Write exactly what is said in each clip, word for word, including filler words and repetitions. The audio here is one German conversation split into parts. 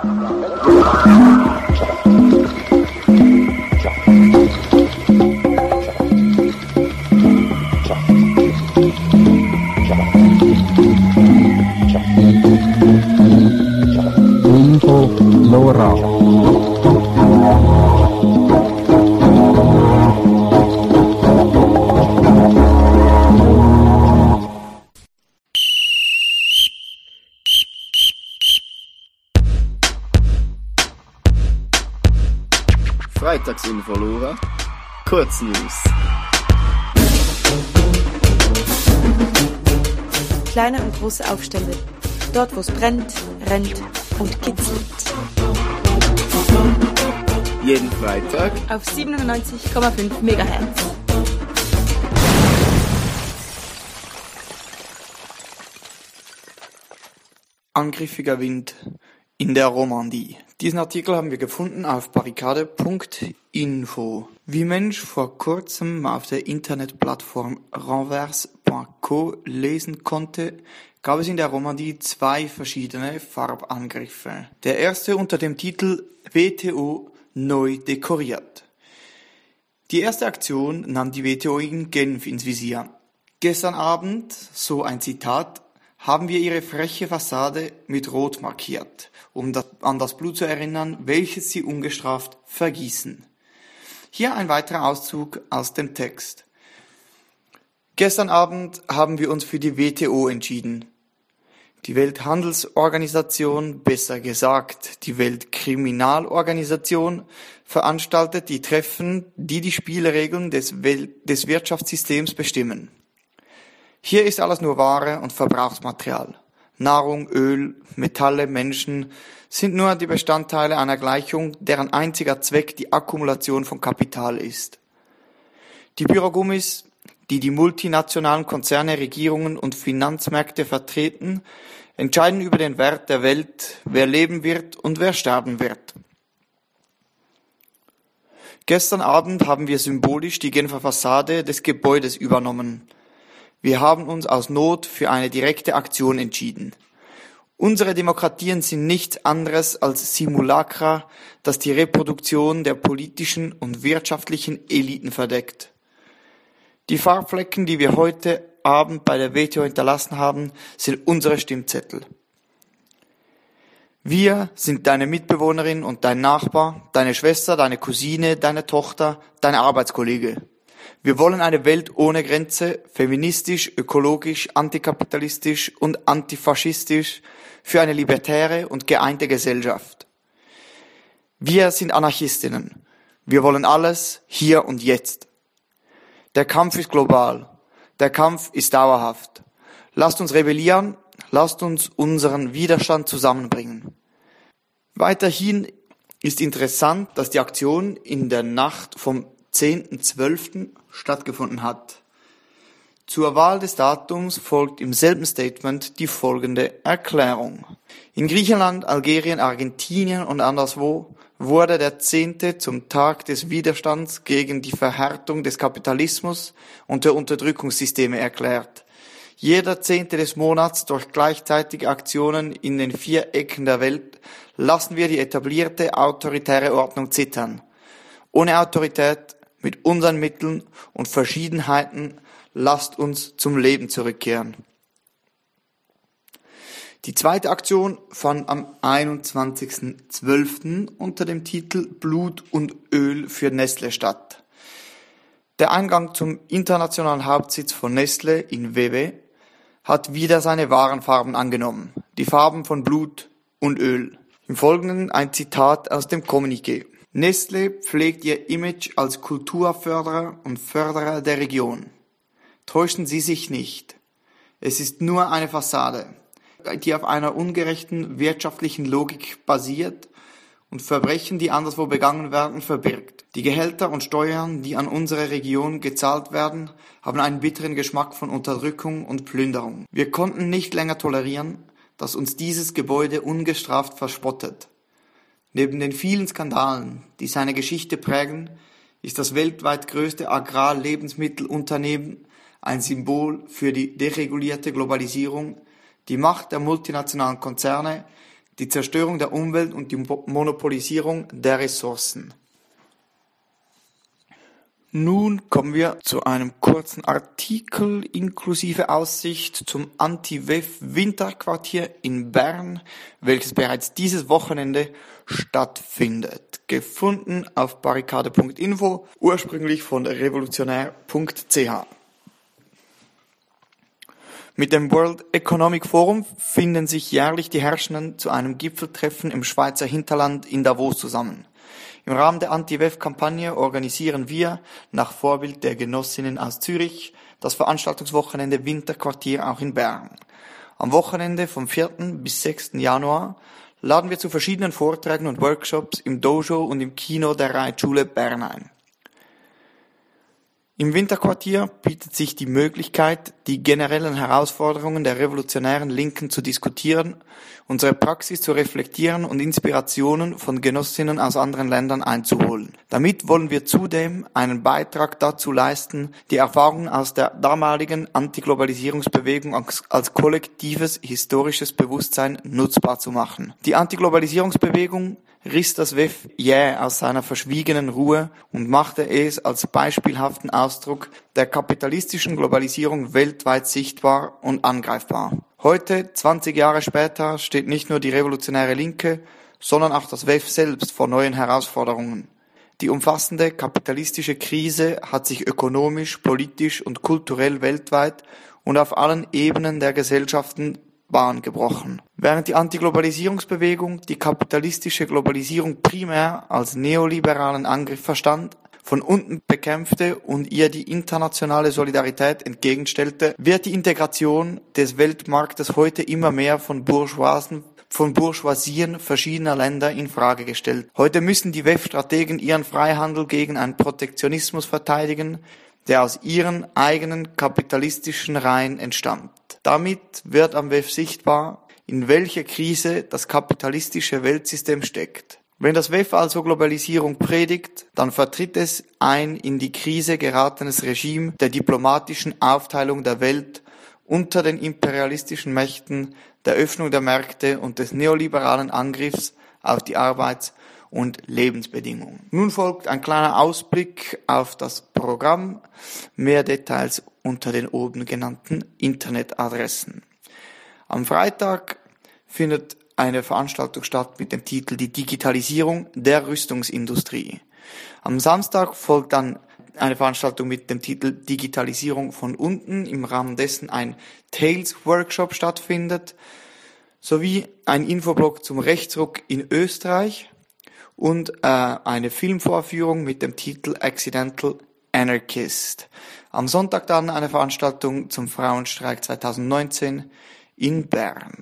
Info Lora. Freitagsinfo Lora. Kurznews. Kleine und große Aufstände. Dort, wo es brennt, rennt und kitzelt. Jeden Freitag Auf siebenundneunzig Komma fünf Megahertz. Angriffiger Wind in der Romandie. Diesen Artikel haben wir gefunden auf barrikade punkt info. Wie Mensch vor kurzem auf der Internetplattform renvers punkt co lesen konnte, gab es in der Romandie zwei verschiedene Farbangriffe. Der erste unter dem Titel W T O neu dekoriert. Die erste Aktion nahm die W T O in Genf ins Visier. Gestern Abend, so ein Zitat, haben wir ihre freche Fassade mit Rot markiert, um das, an das Blut zu erinnern, welches sie ungestraft vergießen. Hier ein weiterer Auszug aus dem Text. Gestern Abend haben wir uns für die W T O entschieden. Die Welthandelsorganisation, besser gesagt die Weltkriminalorganisation, veranstaltet die Treffen, die die Spielregeln des, Welt- des Wirtschaftssystems bestimmen. Hier ist alles nur Ware und Verbrauchsmaterial. Nahrung, Öl, Metalle, Menschen sind nur die Bestandteile einer Gleichung, deren einziger Zweck die Akkumulation von Kapital ist. Die Bürogummis, die die multinationalen Konzerne, Regierungen und Finanzmärkte vertreten, entscheiden über den Wert der Welt, wer leben wird und wer sterben wird. Gestern Abend haben wir symbolisch die Genfer Fassade des Gebäudes übernommen. Wir haben uns aus Not für eine direkte Aktion entschieden. Unsere Demokratien sind nichts anderes als Simulacra, das die Reproduktion der politischen und wirtschaftlichen Eliten verdeckt. Die Farbflecken, die wir heute Abend bei der W T O hinterlassen haben, sind unsere Stimmzettel. Wir sind deine Mitbewohnerin und dein Nachbar, deine Schwester, deine Cousine, deine Tochter, dein Arbeitskollege. Wir wollen eine Welt ohne Grenze, feministisch, ökologisch, antikapitalistisch und antifaschistisch, für eine libertäre und geeinte Gesellschaft. Wir sind Anarchistinnen. Wir wollen alles hier und jetzt. Der Kampf ist global. Der Kampf ist dauerhaft. Lasst uns rebellieren, lasst uns unseren Widerstand zusammenbringen. Weiterhin ist interessant, dass die Aktion in der Nacht vom zehnten zwölften stattgefunden hat. Zur Wahl des Datums folgt im selben Statement die folgende Erklärung. In Griechenland, Algerien, Argentinien und anderswo wurde der zehnte zum Tag des Widerstands gegen die Verhärtung des Kapitalismus und der Unterdrückungssysteme erklärt. Jeder Zehnte des Monats durch gleichzeitige Aktionen in den vier Ecken der Welt lassen wir die etablierte autoritäre Ordnung zittern. Ohne Autorität, mit unseren Mitteln und Verschiedenheiten, lasst uns zum Leben zurückkehren. Die zweite Aktion fand am einundzwanzigsten zwölften unter dem Titel Blut und Öl für Nestlé statt. Der Eingang zum internationalen Hauptsitz von Nestlé in Vevey hat wieder seine wahren Farben angenommen, die Farben von Blut und Öl. Im Folgenden ein Zitat aus dem Kommuniqué. Nestlé pflegt ihr Image als Kulturförderer und Förderer der Region. Täuschen Sie sich nicht. Es ist nur eine Fassade, die auf einer ungerechten wirtschaftlichen Logik basiert und Verbrechen, die anderswo begangen werden, verbirgt. Die Gehälter und Steuern, die an unsere Region gezahlt werden, haben einen bitteren Geschmack von Unterdrückung und Plünderung. Wir konnten nicht länger tolerieren, dass uns dieses Gebäude ungestraft verspottet. Neben den vielen Skandalen, die seine Geschichte prägen, ist das weltweit größte Agrarlebensmittelunternehmen ein Symbol für die deregulierte Globalisierung, die Macht der multinationalen Konzerne, die Zerstörung der Umwelt und die Monopolisierung der Ressourcen. Nun kommen wir zu einem kurzen Artikel inklusive Aussicht zum Anti-W E F-Winterquartier in Bern, welches bereits dieses Wochenende stattfindet. Gefunden auf barrikade punkt info, ursprünglich von revolutionär punkt c h. Mit dem World Economic Forum finden sich jährlich die Herrschenden zu einem Gipfeltreffen im Schweizer Hinterland in Davos zusammen. Im Rahmen der Anti-W E F-Kampagne organisieren wir, nach Vorbild der Genossinnen aus Zürich, das Veranstaltungswochenende Winterquartier auch in Bern. Am Wochenende vom vierten bis sechsten Januar laden wir zu verschiedenen Vorträgen und Workshops im Dojo und im Kino der Reitschule Bern ein. Im Winterquartier bietet sich die Möglichkeit, die generellen Herausforderungen der revolutionären Linken zu diskutieren, unsere Praxis zu reflektieren und Inspirationen von Genossinnen aus anderen Ländern einzuholen. Damit wollen wir zudem einen Beitrag dazu leisten, die Erfahrungen aus der damaligen Antiglobalisierungsbewegung als, als kollektives historisches Bewusstsein nutzbar zu machen. Die Antiglobalisierungsbewegung riss das W E F jäh aus seiner verschwiegenen Ruhe und machte es als beispielhaften Ausdruck der kapitalistischen Globalisierung weltweit sichtbar und angreifbar. Heute, zwanzig Jahre später, steht nicht nur die revolutionäre Linke, sondern auch das W E F selbst vor neuen Herausforderungen. Die umfassende kapitalistische Krise hat sich ökonomisch, politisch und kulturell weltweit und auf allen Ebenen der Gesellschaften Bahn gebrochen. Während die Antiglobalisierungsbewegung die kapitalistische Globalisierung primär als neoliberalen Angriff verstand, von unten bekämpfte und ihr die internationale Solidarität entgegenstellte, wird die Integration des Weltmarktes heute immer mehr von Bourgeoisen, von Bourgeoisien verschiedener Länder in Frage gestellt. Heute müssen die W E F-Strategen ihren Freihandel gegen einen Protektionismus verteidigen, der aus ihren eigenen kapitalistischen Reihen entstammt. Damit wird am W E F sichtbar, in welcher Krise das kapitalistische Weltsystem steckt. Wenn das W E F also Globalisierung predigt, dann vertritt es ein in die Krise geratenes Regime der diplomatischen Aufteilung der Welt unter den imperialistischen Mächten, der Öffnung der Märkte und des neoliberalen Angriffs auf die Arbeits- und Lebensbedingungen. Nun folgt ein kleiner Ausblick auf das Programm, mehr Details unter den oben genannten Internetadressen. Am Freitag findet eine Veranstaltung statt mit dem Titel Die Digitalisierung der Rüstungsindustrie. Am Samstag folgt dann eine Veranstaltung mit dem Titel Digitalisierung von unten, im Rahmen dessen ein Tales-Workshop stattfindet, sowie ein Infoblog zum Rechtsruck in Österreich und äh, eine Filmvorführung mit dem Titel Accidental Anarchist. Am Sonntag dann eine Veranstaltung zum Frauenstreik zweitausendneunzehn in Bern.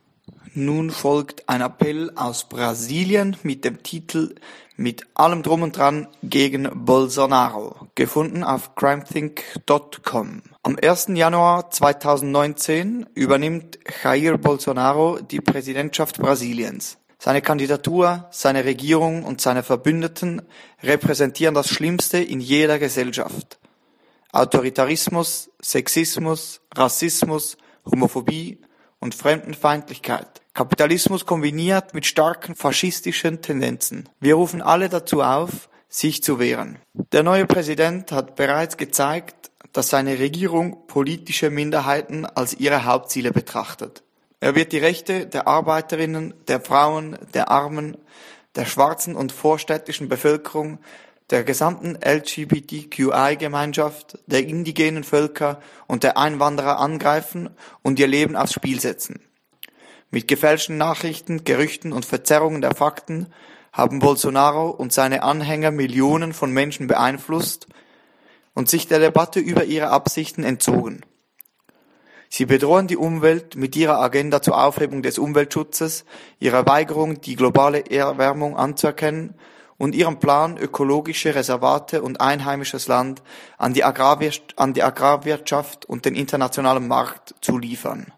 Nun folgt ein Appell aus Brasilien mit dem Titel Mit allem drum und dran gegen Bolsonaro, gefunden auf crimethink punkt com. Am ersten Januar zweitausendneunzehn übernimmt Jair Bolsonaro die Präsidentschaft Brasiliens. Seine Kandidatur, seine Regierung und seine Verbündeten repräsentieren das Schlimmste in jeder Gesellschaft. Autoritarismus, Sexismus, Rassismus, Homophobie und Fremdenfeindlichkeit. Kapitalismus kombiniert mit starken faschistischen Tendenzen. Wir rufen alle dazu auf, sich zu wehren. Der neue Präsident hat bereits gezeigt, dass seine Regierung politische Minderheiten als ihre Hauptziele betrachtet. Er wird die Rechte der Arbeiterinnen, der Frauen, der Armen, der schwarzen und vorstädtischen Bevölkerung, der gesamten L G B T Q I-Gemeinschaft, der indigenen Völker und der Einwanderer angreifen und ihr Leben aufs Spiel setzen. Mit gefälschten Nachrichten, Gerüchten und Verzerrungen der Fakten haben Bolsonaro und seine Anhänger Millionen von Menschen beeinflusst und sich der Debatte über ihre Absichten entzogen. Sie bedrohen die Umwelt mit ihrer Agenda zur Aufhebung des Umweltschutzes, ihrer Weigerung, die globale Erwärmung anzuerkennen und ihrem Plan, ökologische Reservate und einheimisches Land an die Agrarwir- an die Agrarwirtschaft und den internationalen Markt zu liefern.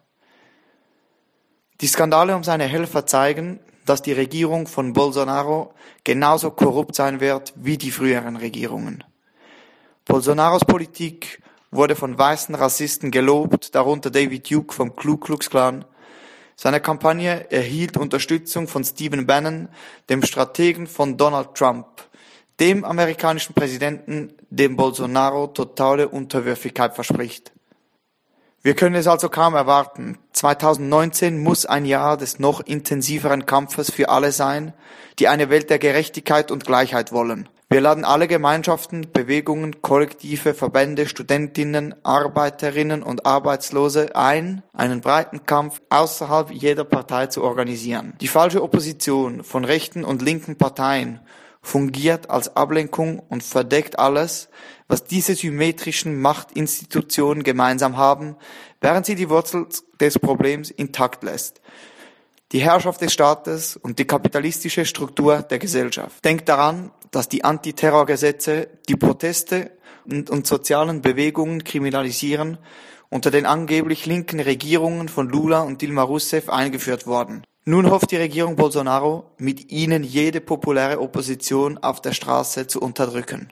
Die Skandale um seine Helfer zeigen, dass die Regierung von Bolsonaro genauso korrupt sein wird wie die früheren Regierungen. Bolsonaros Politik wurde von weißen Rassisten gelobt, darunter David Duke vom Ku Klux Klan. Seine Kampagne erhielt Unterstützung von Stephen Bannon, dem Strategen von Donald Trump, dem amerikanischen Präsidenten, dem Bolsonaro totale Unterwürfigkeit verspricht. Wir können es also kaum erwarten. zweitausendneunzehn muss ein Jahr des noch intensiveren Kampfes für alle sein, die eine Welt der Gerechtigkeit und Gleichheit wollen. Wir laden alle Gemeinschaften, Bewegungen, Kollektive, Verbände, Studentinnen, Arbeiterinnen und Arbeitslose ein, einen breiten Kampf außerhalb jeder Partei zu organisieren. Die falsche Opposition von rechten und linken Parteien fungiert als Ablenkung und verdeckt alles, was diese symmetrischen Machtinstitutionen gemeinsam haben, während sie die Wurzel des Problems intakt lässt. Die Herrschaft des Staates und die kapitalistische Struktur der Gesellschaft. Denkt daran, dass die Antiterrorgesetze die Proteste und, und sozialen Bewegungen kriminalisieren, unter den angeblich linken Regierungen von Lula und Dilma Rousseff eingeführt worden. Nun hofft die Regierung Bolsonaro, mit ihnen jede populäre Opposition auf der Straße zu unterdrücken.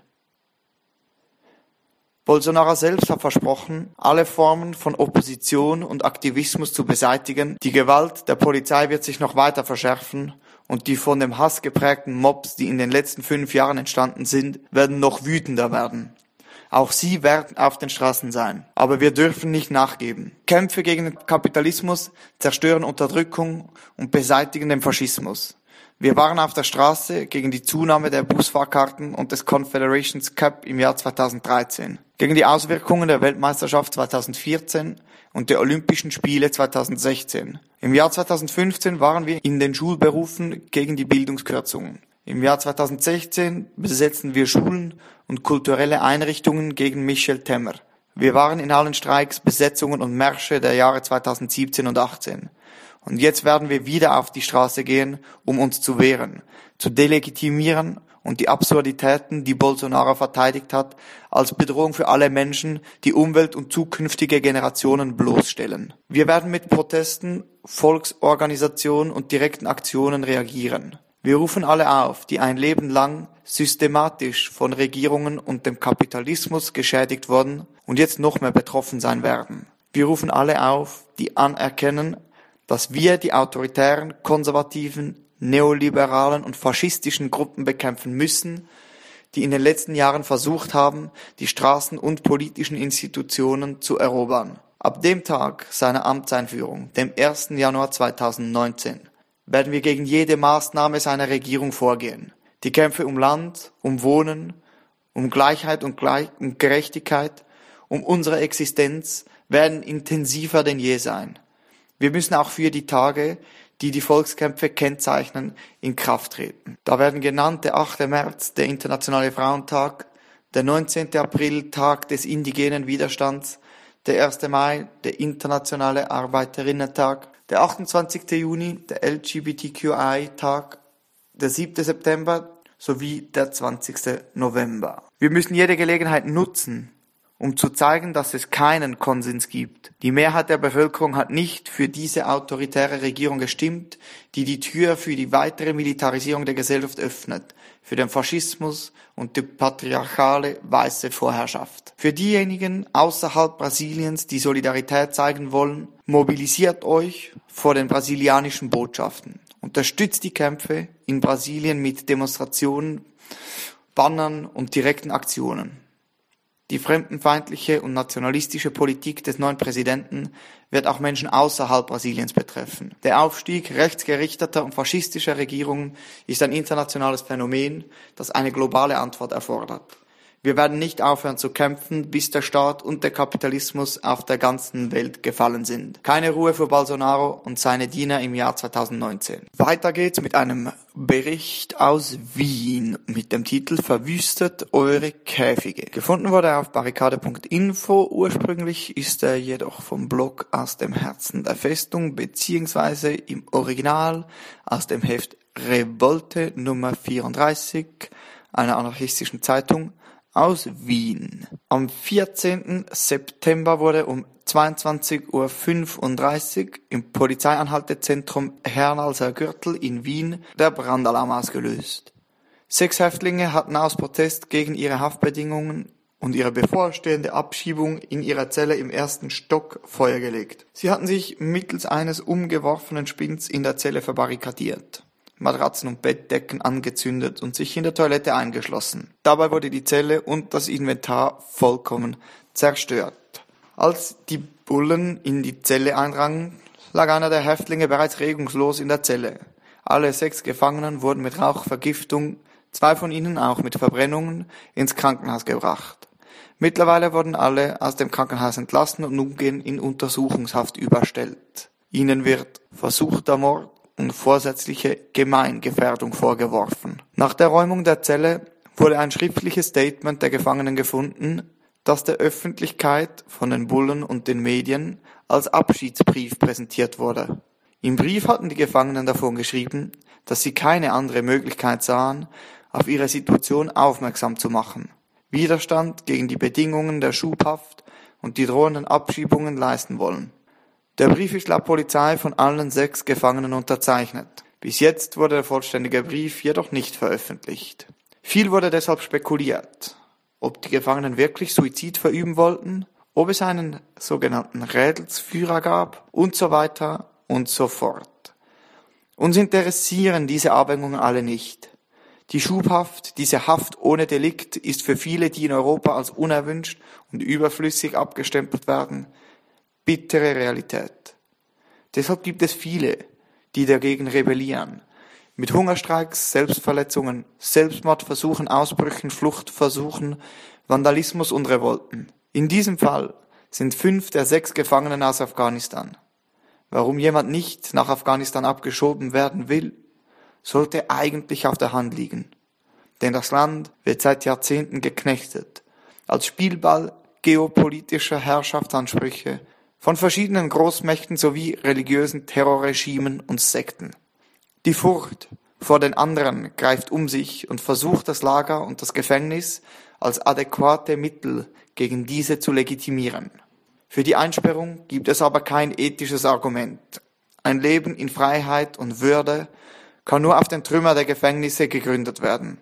Bolsonaro selbst hat versprochen, alle Formen von Opposition und Aktivismus zu beseitigen. Die Gewalt der Polizei wird sich noch weiter verschärfen und die von dem Hass geprägten Mobs, die in den letzten fünf Jahren entstanden sind, werden noch wütender werden. Auch sie werden auf den Straßen sein. Aber wir dürfen nicht nachgeben. Kämpfe gegen den Kapitalismus zerstören Unterdrückung und beseitigen den Faschismus. Wir waren auf der Straße gegen die Zunahme der Busfahrkarten und des Confederations Cup im Jahr zweitausenddreizehn, gegen die Auswirkungen der Weltmeisterschaft zweitausendvierzehn und der Olympischen Spiele zweitausendsechzehn. Im Jahr zweitausendfünfzehn waren wir in den Schulberufen gegen die Bildungskürzungen. Im Jahr zweitausendsechzehn besetzten wir Schulen und kulturelle Einrichtungen gegen Michel Temer. Wir waren in allen Streiks, Besetzungen und Märsche der Jahre zweitausendsiebzehn und achtzehn. Und jetzt werden wir wieder auf die Straße gehen, um uns zu wehren, zu delegitimieren und die Absurditäten, die Bolsonaro verteidigt hat, als Bedrohung für alle Menschen, die Umwelt und zukünftige Generationen bloßstellen. Wir werden mit Protesten, Volksorganisationen und direkten Aktionen reagieren. Wir rufen alle auf, die ein Leben lang systematisch von Regierungen und dem Kapitalismus geschädigt wurden und jetzt noch mehr betroffen sein werden. Wir rufen alle auf, die anerkennen, dass wir die autoritären, konservativen, neoliberalen und faschistischen Gruppen bekämpfen müssen, die in den letzten Jahren versucht haben, die Straßen und politischen Institutionen zu erobern. Ab dem Tag seiner Amtseinführung, dem ersten Januar zweitausendneunzehn, werden wir gegen jede Maßnahme seiner Regierung vorgehen. Die Kämpfe um Land, um Wohnen, um Gleichheit und, Gleich- und Gerechtigkeit, um unsere Existenz werden intensiver denn je sein. Wir müssen auch für die Tage, die die Volkskämpfe kennzeichnen, in Kraft treten. Da werden genannt der achte März, der Internationale Frauentag, der neunzehnte April, Tag des indigenen Widerstands, der erste Mai, der Internationale Arbeiterinnentag, der achtundzwanzigste Juni, der L G B T Q I-Tag, der siebte September sowie der zwanzigste November. Wir müssen jede Gelegenheit nutzen, um zu zeigen, dass es keinen Konsens gibt. Die Mehrheit der Bevölkerung hat nicht für diese autoritäre Regierung gestimmt, die die Tür für die weitere Militarisierung der Gesellschaft öffnet, für den Faschismus und die patriarchale weiße Vorherrschaft. Für diejenigen außerhalb Brasiliens, die Solidarität zeigen wollen, mobilisiert euch vor den brasilianischen Botschaften. Unterstützt die Kämpfe in Brasilien mit Demonstrationen, Bannern und direkten Aktionen. Die fremdenfeindliche und nationalistische Politik des neuen Präsidenten wird auch Menschen außerhalb Brasiliens betreffen. Der Aufstieg rechtsgerichteter und faschistischer Regierungen ist ein internationales Phänomen, das eine globale Antwort erfordert. Wir werden nicht aufhören zu kämpfen, bis der Staat und der Kapitalismus auf der ganzen Welt gefallen sind. Keine Ruhe für Bolsonaro und seine Diener im Jahr zweitausendneunzehn. Weiter geht's mit einem Bericht aus Wien mit dem Titel Verwüstet eure Käfige. Gefunden wurde er auf barrikade punkt info. Ursprünglich ist er jedoch vom Blog Aus dem Herzen der Festung beziehungsweise im Original aus dem Heft Revolte Nummer vierunddreißig einer anarchistischen Zeitung aus Wien. Am vierzehnten September wurde um zweiundzwanzig Uhr fünfunddreißig im Polizeianhaltezentrum Hernalser Gürtel in Wien der Brandalarm ausgelöst. Sechs Häftlinge hatten aus Protest gegen ihre Haftbedingungen und ihre bevorstehende Abschiebung in ihrer Zelle im ersten Stock Feuer gelegt. Sie hatten sich mittels eines umgeworfenen Spinns in der Zelle verbarrikadiert, Matratzen und Bettdecken angezündet und sich in der Toilette eingeschlossen. Dabei wurde die Zelle und das Inventar vollkommen zerstört. Als die Bullen in die Zelle eindrangen, lag einer der Häftlinge bereits regungslos in der Zelle. Alle sechs Gefangenen wurden mit Rauchvergiftung, zwei von ihnen auch mit Verbrennungen, ins Krankenhaus gebracht. Mittlerweile wurden alle aus dem Krankenhaus entlassen und umgehend in Untersuchungshaft überstellt. Ihnen wird versuchter Mord und vorsätzliche Gemeingefährdung vorgeworfen. Nach der Räumung der Zelle wurde ein schriftliches Statement der Gefangenen gefunden, das der Öffentlichkeit von den Bullen und den Medien als Abschiedsbrief präsentiert wurde. Im Brief hatten die Gefangenen davon geschrieben, dass sie keine andere Möglichkeit sahen, auf ihre Situation aufmerksam zu machen, Widerstand gegen die Bedingungen der Schubhaft und die drohenden Abschiebungen leisten wollen. Der Brief ist laut Polizei von allen sechs Gefangenen unterzeichnet. Bis jetzt wurde der vollständige Brief jedoch nicht veröffentlicht. Viel wurde deshalb spekuliert, ob die Gefangenen wirklich Suizid verüben wollten, ob es einen sogenannten Rädelsführer gab und so weiter und so fort. Uns interessieren diese Abwägungen alle nicht. Die Schubhaft, diese Haft ohne Delikt, ist für viele, die in Europa als unerwünscht und überflüssig abgestempelt werden, bittere Realität. Deshalb gibt es viele, die dagegen rebellieren. Mit Hungerstreiks, Selbstverletzungen, Selbstmordversuchen, Ausbrüchen, Fluchtversuchen, Vandalismus und Revolten. In diesem Fall sind fünf der sechs Gefangenen aus Afghanistan. Warum jemand nicht nach Afghanistan abgeschoben werden will, sollte eigentlich auf der Hand liegen. Denn das Land wird seit Jahrzehnten geknechtet, als Spielball geopolitischer Herrschaftsansprüche von verschiedenen Großmächten sowie religiösen Terrorregimen und Sekten. Die Furcht vor den anderen greift um sich und versucht, das Lager und das Gefängnis als adäquate Mittel gegen diese zu legitimieren. Für die Einsperrung gibt es aber kein ethisches Argument. Ein Leben in Freiheit und Würde kann nur auf den Trümmer der Gefängnisse gegründet werden.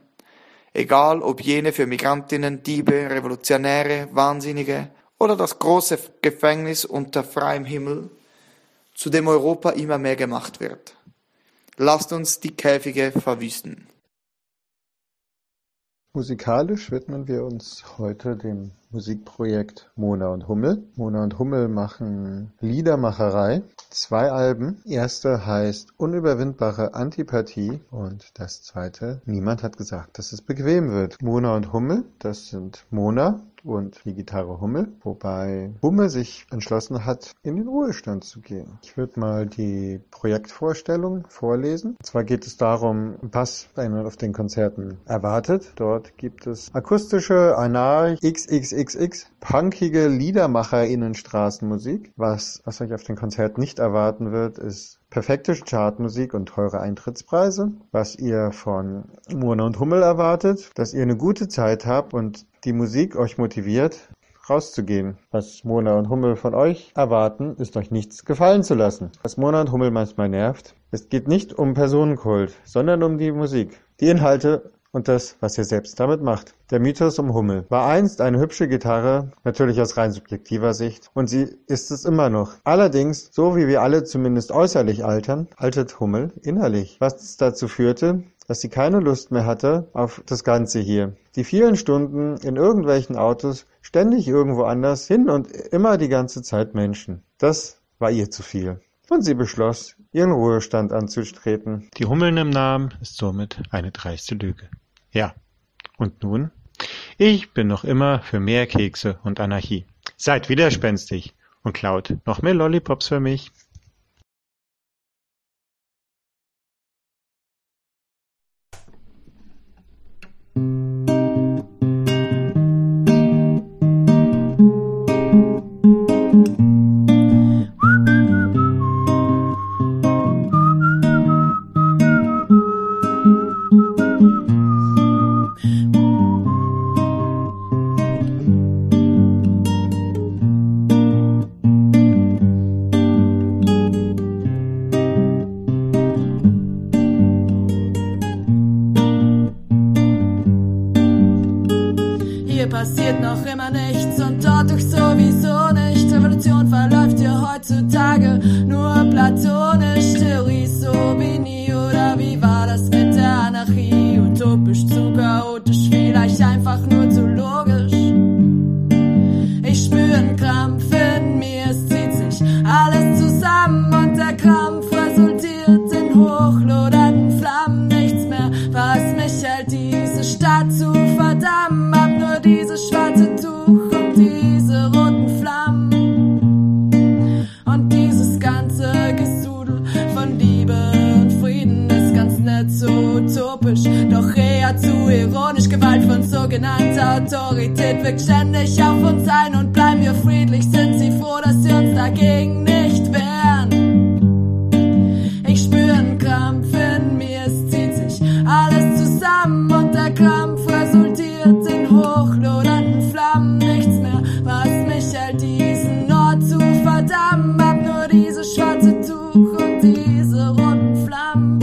Egal ob jene für Migrantinnen, Diebe, Revolutionäre, Wahnsinnige oder das große Gefängnis unter freiem Himmel, zu dem Europa immer mehr gemacht wird. Lasst uns die Käfige verwüsten. Musikalisch widmen wir uns heute dem Musikprojekt Mona und Hummel. Mona und Hummel machen Liedermacherei. Zwei Alben. Erste heißt Unüberwindbare Antipathie und das zweite Niemand hat gesagt, dass es bequem wird. Mona und Hummel, das sind Mona und die Gitarre Hummel, wobei Hummel sich entschlossen hat, in den Ruhestand zu gehen. Ich würde mal die Projektvorstellung vorlesen. Und zwar geht es darum, was einen auf den Konzerten erwartet. Dort gibt es akustische, anarch, XXXX, punkige LiedermacherInnen-Straßenmusik. Was, was euch auf den Konzerten nicht erwarten wird, ist perfekte Chartmusik und teure Eintrittspreise. Was ihr von Mona und Hummel erwartet, dass ihr eine gute Zeit habt und die Musik euch motiviert, rauszugehen. Was Mona und Hummel von euch erwarten, ist euch nichts gefallen zu lassen. Was Mona und Hummel manchmal nervt, es geht nicht um Personenkult, sondern um die Musik, die Inhalte und das, was ihr selbst damit macht. Der Mythos um Hummel war einst eine hübsche Gitarre, natürlich aus rein subjektiver Sicht, und sie ist es immer noch. Allerdings, so wie wir alle zumindest äußerlich altern, altert Hummel innerlich, was dazu führte, dass sie keine Lust mehr hatte auf das Ganze hier. Die vielen Stunden in irgendwelchen Autos, ständig irgendwo anders hin und immer die ganze Zeit Menschen. Das war ihr zu viel. Und sie beschloss, ihren Ruhestand anzustreten. Die Hummeln im Namen ist somit eine dreiste Lüge. Ja, und nun? Ich bin noch immer für mehr Kekse und Anarchie. Seid widerspenstig und klaut noch mehr Lollipops für mich. passiert noch immer nichts und dort doch sowieso nicht. Revolution verläuft ja heutzutage nur platonisch. Theorie so wie nie, oder wie war das mit der Anarchie? Utopisch zu chaotisch, vielleicht einfach nur zu logisch. Ich spür einen Krampf in mir, es zieht sich alles zusammen und der Krampf resultiert in hochlodernden Flammen. Nichts mehr, was mich hält, diese Stadt zu verdammen. Hab nur dieses schwarze Tuch und diese roten Flammen. Und dieses ganze Gesudel von Liebe und Frieden ist ganz nett, so utopisch, doch eher zu ironisch. Gewalt von sogenannter Autorität wirkt ständig auf uns ein und bleiben wir friedlich, sind sie froh, dass sie uns dagegen nicht wehren. Ich spür einen Krampf in mir, es zieht sich alles zusammen und der Krampf resultiert in hochlodernden Flammen. Nichts mehr, was mich hält, diesen Ort zu verdammen. Hab nur dieses schwarze Tuch und diese roten Flammen.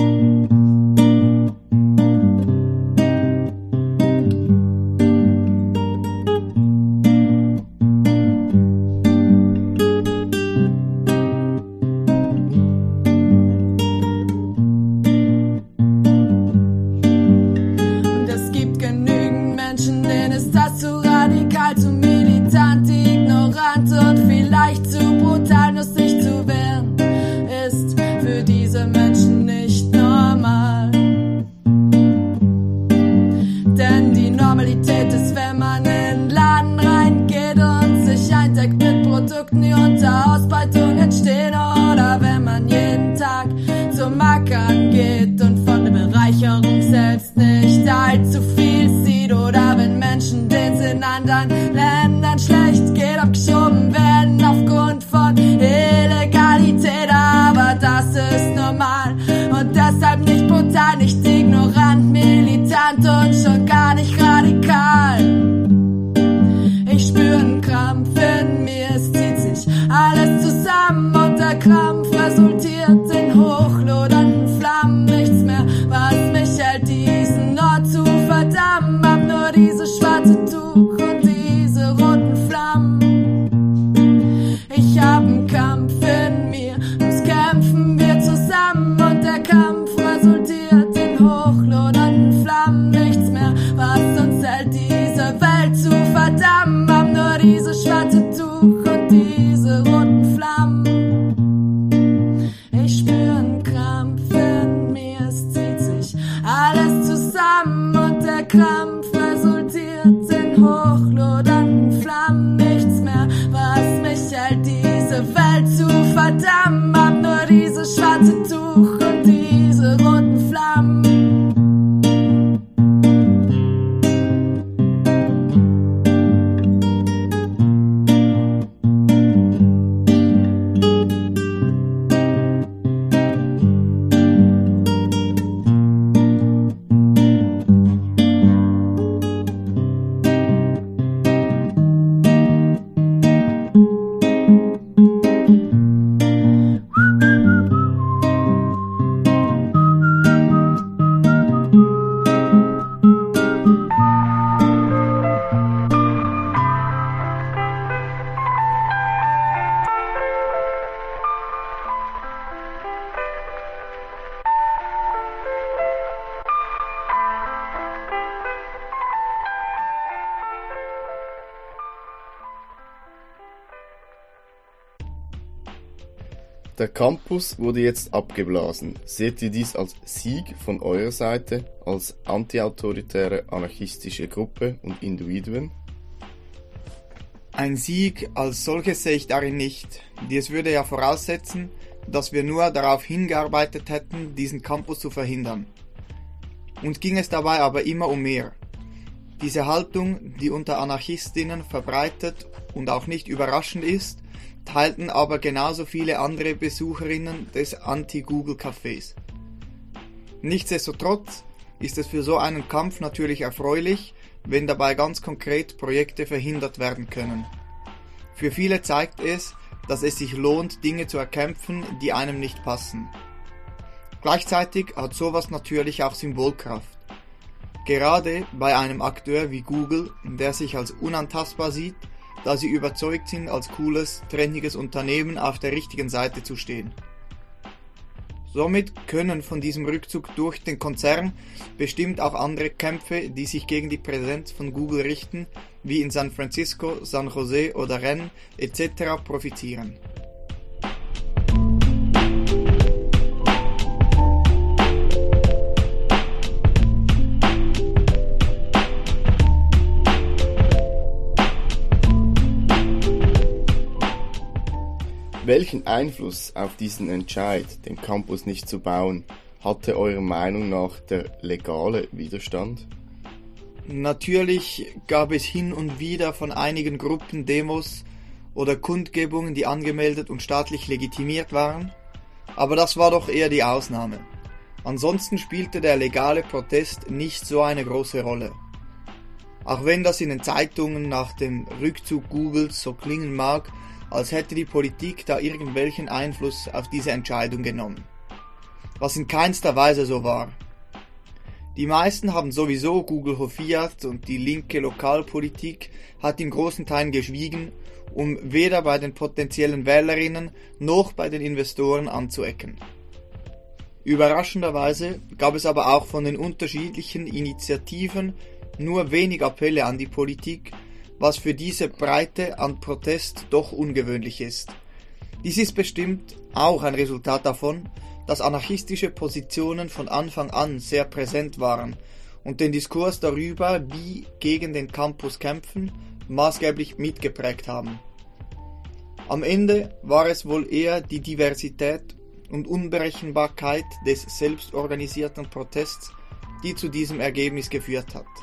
Die unter Ausbeutung entstehen, oder wenn man jeden Tag zum Ackern geht und von der Bereicherung selbst nicht allzu viel sieht, oder wenn Menschen, denen es in anderen Ländern schlecht geht, abgeschoben werden aufgrund von Illegalität. Aber das ist normal und deshalb nicht brutal, nicht ignorant, militant und schon gar nicht radikal. Ich spür einen Krampf in mir, es zieht sich alles zusammen und der Krampf resultiert in hochlodernden Flammen. Nichts mehr, was mich hält, diesen Ort zu verdammen. Hab nur dieses schwarze Tuch und diese roten Flammen. Ich hab einen Kampf in mir, los kämpfen wir zusammen und der Kampf resultiert in hochlodernden Flammen. Nichts mehr, was uns hält, diese Welt zu verdammen. Hab nur dieses schwarze Tuch und diese roten Flammen. Ich spür einen Krampf in mir, es zieht sich alles zusammen und der Krampf resultiert in hochlodernden Flammen. Nichts mehr, was mich hält, diese Welt zu verdammen. Hab nur dieses schwarze Tuch und diese roten Flammen. Der Campus wurde jetzt abgeblasen. Seht ihr dies als Sieg von eurer Seite, als antiautoritäre anarchistische Gruppe und Individuen? Ein Sieg als solches sehe ich darin nicht. Dies würde ja voraussetzen, dass wir nur darauf hingearbeitet hätten, diesen Campus zu verhindern. Uns ging es dabei aber immer um mehr. Diese Haltung, die unter Anarchistinnen verbreitet und auch nicht überraschend ist, teilten aber genauso viele andere Besucherinnen des Anti-Google-Cafés. Nichtsdestotrotz ist es für so einen Kampf natürlich erfreulich, wenn dabei ganz konkret Projekte verhindert werden können. Für viele zeigt es, dass es sich lohnt, Dinge zu erkämpfen, die einem nicht passen. Gleichzeitig hat sowas natürlich auch Symbolkraft. Gerade bei einem Akteur wie Google, der sich als unantastbar sieht, da sie überzeugt sind, als cooles, trendiges Unternehmen auf der richtigen Seite zu stehen. Somit können von diesem Rückzug durch den Konzern bestimmt auch andere Kämpfe, die sich gegen die Präsenz von Google richten, wie in San Francisco, San Jose oder Rennes et cetera profitieren. Welchen Einfluss auf diesen Entscheid, den Campus nicht zu bauen, hatte eurer Meinung nach der legale Widerstand? Natürlich gab es hin und wieder von einigen Gruppen Demos oder Kundgebungen, die angemeldet und staatlich legitimiert waren, aber das war doch eher die Ausnahme. Ansonsten spielte der legale Protest nicht so eine große Rolle. Auch wenn das in den Zeitungen nach dem Rückzug Googles so klingen mag, als hätte die Politik da irgendwelchen Einfluss auf diese Entscheidung genommen. Was in keinster Weise so war. Die meisten haben sowieso Google hofiert und die linke Lokalpolitik hat in großen Teilen geschwiegen, um weder bei den potenziellen Wählerinnen noch bei den Investoren anzuecken. Überraschenderweise gab es aber auch von den unterschiedlichen Initiativen nur wenig Appelle an die Politik, was für diese Breite an Protest doch ungewöhnlich ist. Dies ist bestimmt auch ein Resultat davon, dass anarchistische Positionen von Anfang an sehr präsent waren und den Diskurs darüber, wie gegen den Campus kämpfen, maßgeblich mitgeprägt haben. Am Ende war es wohl eher die Diversität und Unberechenbarkeit des selbstorganisierten Protests, die zu diesem Ergebnis geführt hat.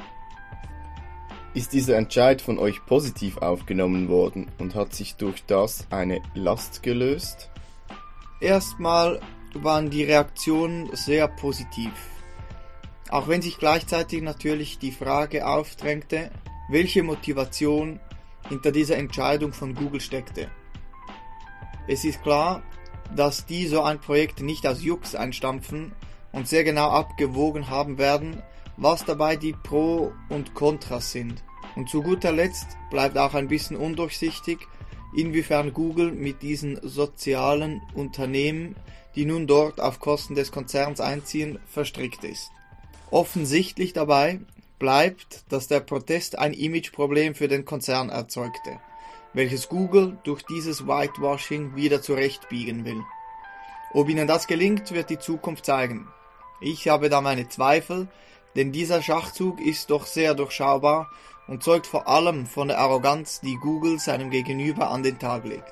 Ist dieser Entscheid von euch positiv aufgenommen worden und hat sich durch das eine Last gelöst? Erstmal waren die Reaktionen sehr positiv. Auch wenn sich gleichzeitig natürlich die Frage aufdrängte, welche Motivation hinter dieser Entscheidung von Google steckte. Es ist klar, dass die so ein Projekt nicht aus Jux einstampfen und sehr genau abgewogen haben werden, was dabei die Pro und Kontras sind. Und zu guter Letzt bleibt auch ein bisschen undurchsichtig, inwiefern Google mit diesen sozialen Unternehmen, die nun dort auf Kosten des Konzerns einziehen, verstrickt ist. Offensichtlich dabei bleibt, dass der Protest ein Imageproblem für den Konzern erzeugte, welches Google durch dieses Whitewashing wieder zurechtbiegen will. Ob ihnen das gelingt, wird die Zukunft zeigen. Ich habe da meine Zweifel, denn dieser Schachzug ist doch sehr durchschaubar und zeugt vor allem von der Arroganz, die Google seinem Gegenüber an den Tag legt.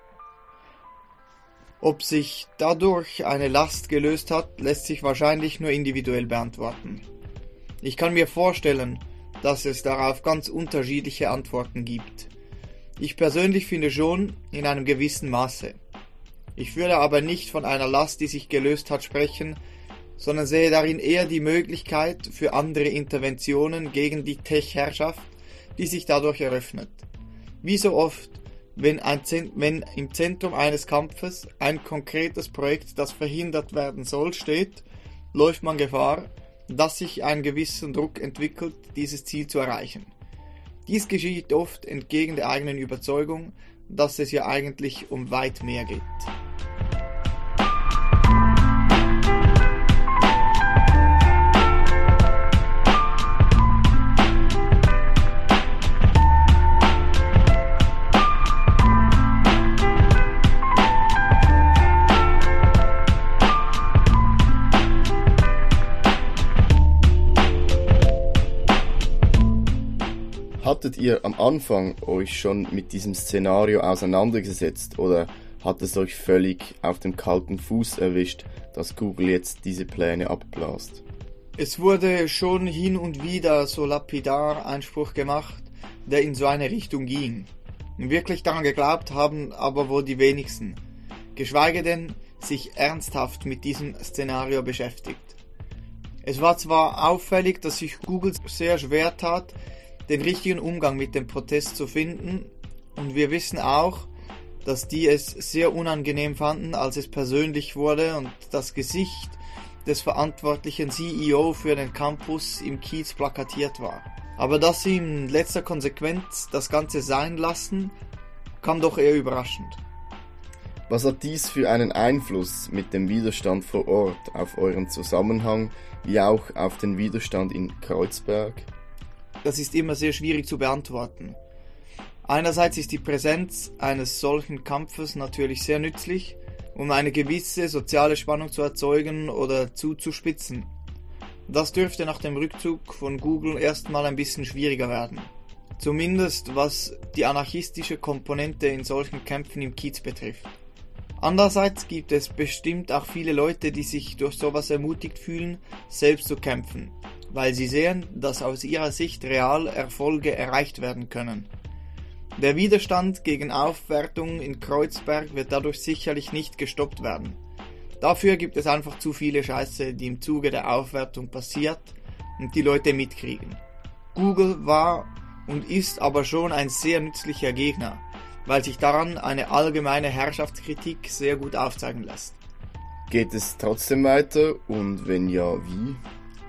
Ob sich dadurch eine Last gelöst hat, lässt sich wahrscheinlich nur individuell beantworten. Ich kann mir vorstellen, dass es darauf ganz unterschiedliche Antworten gibt. Ich persönlich finde schon in einem gewissen Maße. Ich würde aber nicht von einer Last, die sich gelöst hat, sprechen, sondern sehe darin eher die Möglichkeit für andere Interventionen gegen die Tech-Herrschaft, die sich dadurch eröffnet. Wie so oft, wenn, ein Zent- wenn im Zentrum eines Kampfes ein konkretes Projekt, das verhindert werden soll, steht, läuft man Gefahr, dass sich ein gewisser Druck entwickelt, dieses Ziel zu erreichen. Dies geschieht oft entgegen der eigenen Überzeugung, dass es ja eigentlich um weit mehr geht. Hattet ihr am Anfang euch schon mit diesem Szenario auseinandergesetzt oder hat es euch völlig auf dem kalten Fuß erwischt, dass Google jetzt diese Pläne abblasst? Es wurde schon hin und wieder so lapidar Einspruch gemacht, der in so eine Richtung ging. Wirklich daran geglaubt haben aber wohl die wenigsten, geschweige denn sich ernsthaft mit diesem Szenario beschäftigt. Es war zwar auffällig, dass sich Google sehr schwer tat, den richtigen Umgang mit dem Protest zu finden, und wir wissen auch, dass die es sehr unangenehm fanden, als es persönlich wurde und das Gesicht des verantwortlichen C E O für den Campus im Kiez plakatiert war. Aber dass sie in letzter Konsequenz das Ganze sein lassen, kam doch eher überraschend. Was hat dies für einen Einfluss mit dem Widerstand vor Ort auf euren Zusammenhang, wie auch auf den Widerstand in Kreuzberg? Das ist immer sehr schwierig zu beantworten. Einerseits ist die Präsenz eines solchen Kampfes natürlich sehr nützlich, um eine gewisse soziale Spannung zu erzeugen oder zuzuspitzen. Das dürfte nach dem Rückzug von Google erstmal ein bisschen schwieriger werden. Zumindest was die anarchistische Komponente in solchen Kämpfen im Kiez betrifft. Andererseits gibt es bestimmt auch viele Leute, die sich durch sowas ermutigt fühlen, selbst zu kämpfen, weil sie sehen, dass aus ihrer Sicht real Erfolge erreicht werden können. Der Widerstand gegen Aufwertung in Kreuzberg wird dadurch sicherlich nicht gestoppt werden. Dafür gibt es einfach zu viele Scheiße, die im Zuge der Aufwertung passiert und die Leute mitkriegen. Google war und ist aber schon ein sehr nützlicher Gegner, weil sich daran eine allgemeine Herrschaftskritik sehr gut aufzeigen lässt. Geht es trotzdem weiter und wenn ja, wie?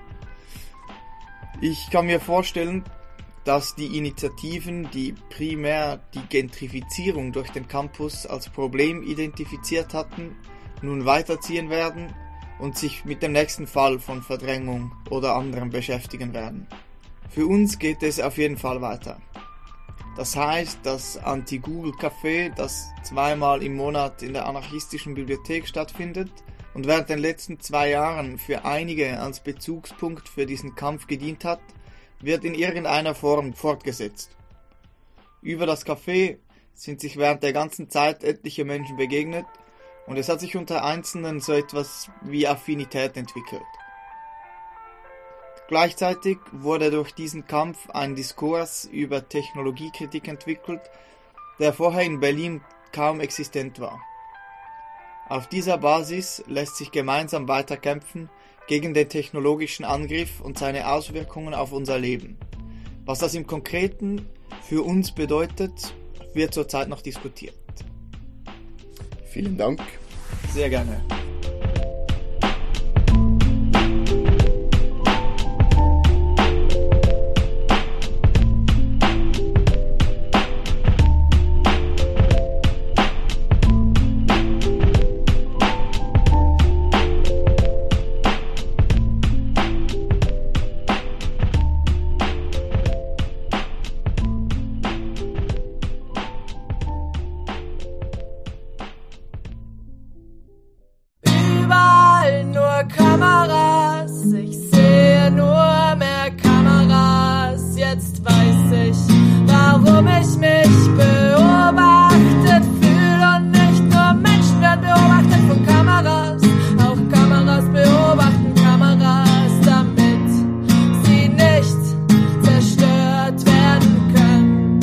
Ich kann mir vorstellen, dass die Initiativen, die primär die Gentrifizierung durch den Campus als Problem identifiziert hatten, nun weiterziehen werden und sich mit dem nächsten Fall von Verdrängung oder anderem beschäftigen werden. Für uns geht es auf jeden Fall weiter. Das heißt, das Anti-Google-Café, das zweimal im Monat in der anarchistischen Bibliothek stattfindet und während den letzten zwei Jahren für einige als Bezugspunkt für diesen Kampf gedient hat, wird in irgendeiner Form fortgesetzt. Über das Café sind sich während der ganzen Zeit etliche Menschen begegnet und es hat sich unter Einzelnen so etwas wie Affinität entwickelt. Gleichzeitig wurde durch diesen Kampf ein Diskurs über Technologiekritik entwickelt, der vorher in Berlin kaum existent war. Auf dieser Basis lässt sich gemeinsam weiterkämpfen gegen den technologischen Angriff und seine Auswirkungen auf unser Leben. Was das im Konkreten für uns bedeutet, wird zurzeit noch diskutiert. Vielen Dank. Sehr gerne. Kameras, ich sehe nur mehr Kameras. Jetzt weiß ich, warum ich mich beobachtet fühle und nicht nur Menschen werden beobachtet von Kameras. Auch Kameras beobachten Kameras, damit sie nicht zerstört werden können.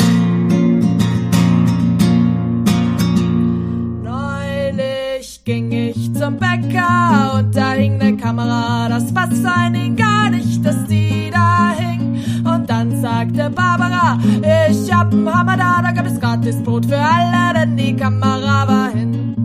Neulich ging ich zum Bäcker und da hing ne Kamera, das passt für einen gar nicht, dass die da hing. Und dann sagte Barbara, ich hab einen Hammer da, da gab es gratis Brot für alle, denn die Kamera war hin.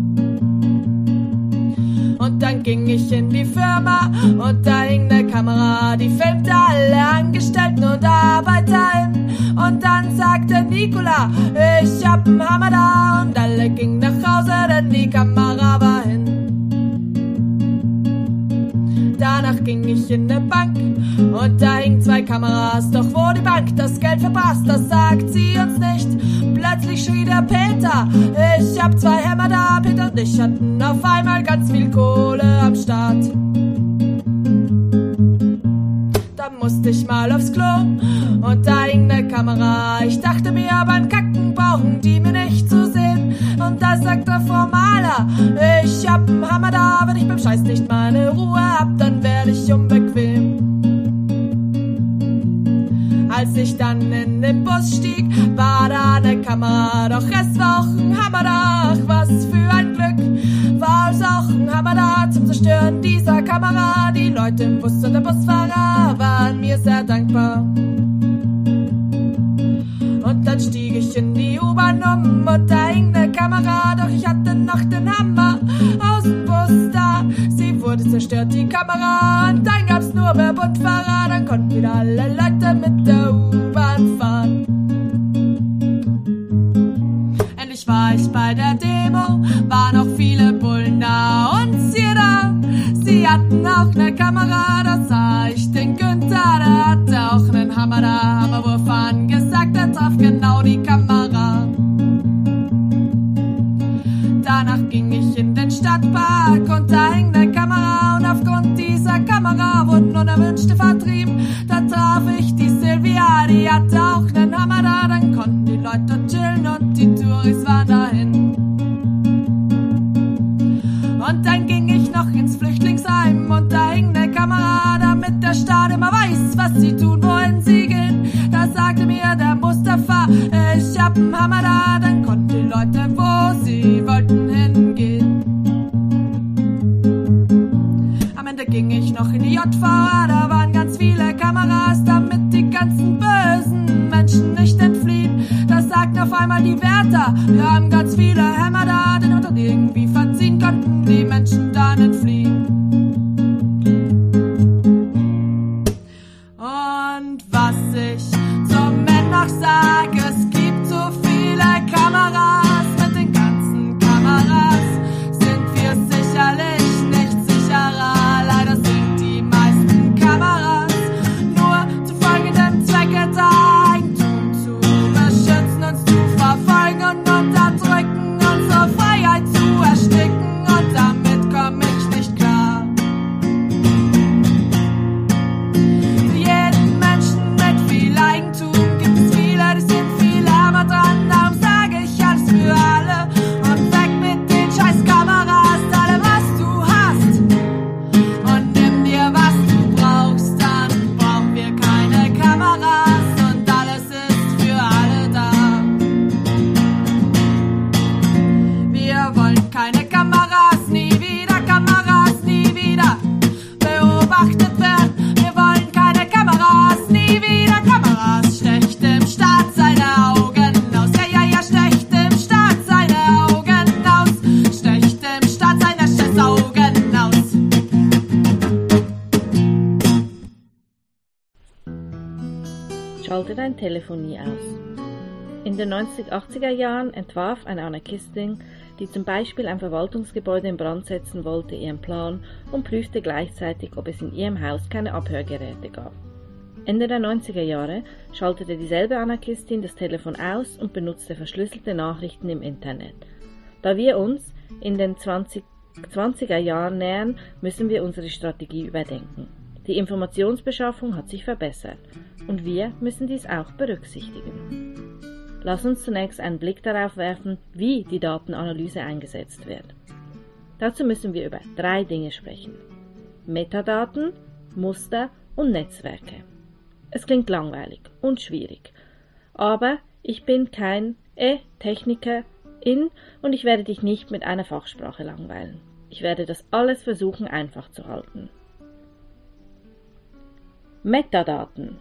Und dann ging ich in die Firma und da hing ne Kamera, die filmte alle Angestellten und Arbeiter hin. Und dann sagte Nicola, ich hab einen Hammer da und alle gingen nach Hause, denn die Kamera war hin. Danach ging ich in ne Bank und da hingen zwei Kameras. Doch wo die Bank das Geld verprasst, das sagt sie uns nicht. Plötzlich schrie der Peter, ich hab zwei Hämmer da. Peter und ich hatten auf einmal ganz viel Kohle am Start. Da musste ich mal aufs Klo und da hing ne Kamera. Ich dachte mir, beim Kacken brauchen die mir nicht zu sehen. Und da sagt der Frau Maler, ich hab einen Hammer da. Wenn ich beim Scheiß nicht meine Ruhe hab, dann werd ich unbequem. Als ich dann in den Bus stieg, war da ne Kamera. Doch es war auch ein Hammer da, ach was für ein Glück. War es auch ein Hammer da zum Zerstören dieser Kamera. Die Leute im Bus und der Busfahrer waren mir sehr dankbar. Und dann stieg ich in die U-Bahn um und da hing ne Kamera. Doch ich hatte noch den Hammer aus dem Bus da. Sie wurde zerstört. stört die Kamera und dann gab's nur mehr Buntfahrer, dann konnten wieder alle Leute mit der U-Bahn fahren. Endlich war ich bei der Demo, waren auch viele Bullen da und siehe da, sie hatten auch ne Kamera, da sah ich den Günther, der hatte auch nen Hammer da, Hammerwurf angesagt, der traf genau die Kamera. Danach ging ich in den Stadtpark und da hing ne Kamera und aufgrund dieser Kamera wurden Unerwünschte vertrieben. Da traf ich die Silvia, die hatte auch nen Hammer da, dann konnten die Leute chillen und die Touris waren dahin. Und dann ging ich noch ins Flüchtlingsheim und da hing ne Kamera, damit der Staat immer weiß, was sie tun, wohin sie gehen. Da sagte mir der Mustafa, ich hab nen Hammer da, dann konnten die Leute, wo sie wollten, hingehen. Am Ende ging ich noch in die J V A, da waren ganz viele Kameras, damit die ganzen bösen Menschen nicht entfliehen. Da sagten auf einmal die Wärter, wir haben ganz viele Hämmer da, denn unter die irgendwie verziehen konnten die Menschen dann entfliehen. Und was ich zum Ende noch sag, es gibt so viele Kameras, mit den ganzen Kameras sind wir sicherlich nicht sicherer. Leider sind die meisten Kameras nur zu folgendem Zwecke da: Eigentum zu beschützen, uns zu verfolgen und unterdrücken, unsere Freiheit zu ersticken, und damit komm ich nicht klar. Für jeden Menschen mit viel Eigentum gibt es viele, die sind viel ärmer dran, darum sage ich alles für alle und weg mit den scheiß Kameras, alle was du hast und nimm dir was du brauchst, dann brauchen wir keine Kameras und alles ist für alle da. Wir wollen keine Kameras, nie wieder Kameras, nie wieder beobachtet werden. Wir wollen keine Kameras, nie wieder Kameras. Stecht dem Staat seine Augen aus, ja, ja, ja, stecht dem Staat seine Augen aus, stecht dem Staat seine Scheißaugen aus. Schalte dein Telefon nie aus. In den neunzehnhundertachtziger Jahren entwarf eine Anarchistin, die zum Beispiel ein Verwaltungsgebäude in Brand setzen wollte, ihren Plan und prüfte gleichzeitig, ob es in ihrem Haus keine Abhörgeräte gab. Ende der neunziger Jahre schaltete dieselbe Anarchistin das Telefon aus und benutzte verschlüsselte Nachrichten im Internet. Da wir uns in den zwanziger Jahren nähern, müssen wir unsere Strategie überdenken. Die Informationsbeschaffung hat sich verbessert und wir müssen dies auch berücksichtigen. Lass uns zunächst einen Blick darauf werfen, wie die Datenanalyse eingesetzt wird. Dazu müssen wir über drei Dinge sprechen: Metadaten, Muster und Netzwerke. Es klingt langweilig und schwierig, aber ich bin kein E-Technikerin und ich werde dich nicht mit einer Fachsprache langweilen. Ich werde das alles versuchen einfach zu halten. Metadaten.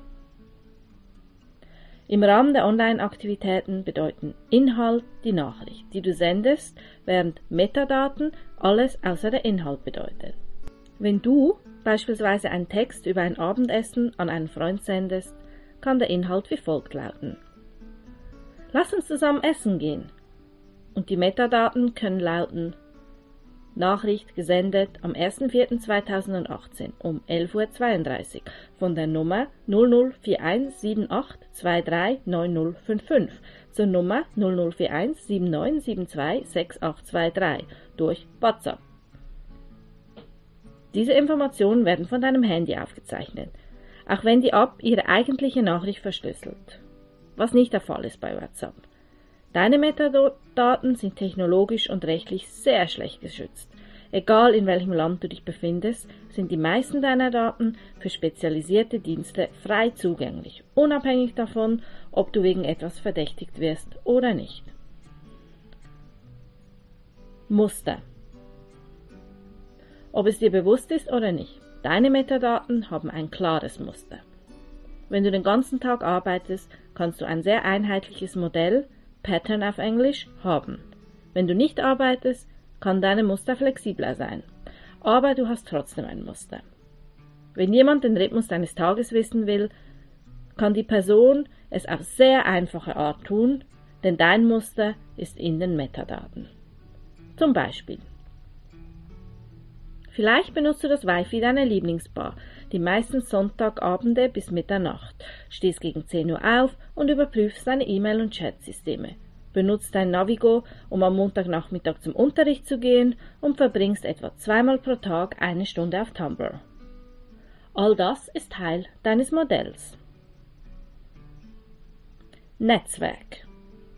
Im Rahmen der Online-Aktivitäten bedeuten Inhalt die Nachricht, die du sendest, während Metadaten alles außer der Inhalt bedeutet. Wenn du beispielsweise einen Text über ein Abendessen an einen Freund sendest, kann der Inhalt wie folgt lauten: Lass uns zusammen essen gehen. Und die Metadaten können lauten: Nachricht gesendet am erster vierter zweitausendachtzehn um elf Uhr zweiunddreißig von der Nummer null null vier eins sieben acht zwei drei neun null fünf fünf zur Nummer null null vier eins sieben neun sieben zwei sechs acht zwei drei durch WhatsApp. Diese Informationen werden von deinem Handy aufgezeichnet, auch wenn die App ihre eigentliche Nachricht verschlüsselt, was nicht der Fall ist bei WhatsApp. Deine Metadaten sind technologisch und rechtlich sehr schlecht geschützt. Egal in welchem Land du dich befindest, sind die meisten deiner Daten für spezialisierte Dienste frei zugänglich, unabhängig davon, ob du wegen etwas verdächtigt wirst oder nicht. Muster. Ob es dir bewusst ist oder nicht, deine Metadaten haben ein klares Muster. Wenn du den ganzen Tag arbeitest, kannst du ein sehr einheitliches Modell, Pattern auf Englisch, haben. Wenn du nicht arbeitest, kann deine Muster flexibler sein. aber du hast trotzdem ein Muster. Wenn jemand den Rhythmus deines Tages wissen will, kann die Person es auf sehr einfache Art tun, denn dein Muster ist in den Metadaten. Zum Beispiel: Vielleicht benutzt du das Wi-Fi deiner Lieblingsbar, die meisten Sonntagabende bis Mitternacht, stehst gegen zehn Uhr auf und überprüfst deine E-Mail- und Chatsysteme, benutzt dein Navigo, um am Montagnachmittag zum Unterricht zu gehen und verbringst etwa zweimal pro Tag eine Stunde auf Tumblr. All das ist Teil deines Modells. Netzwerk.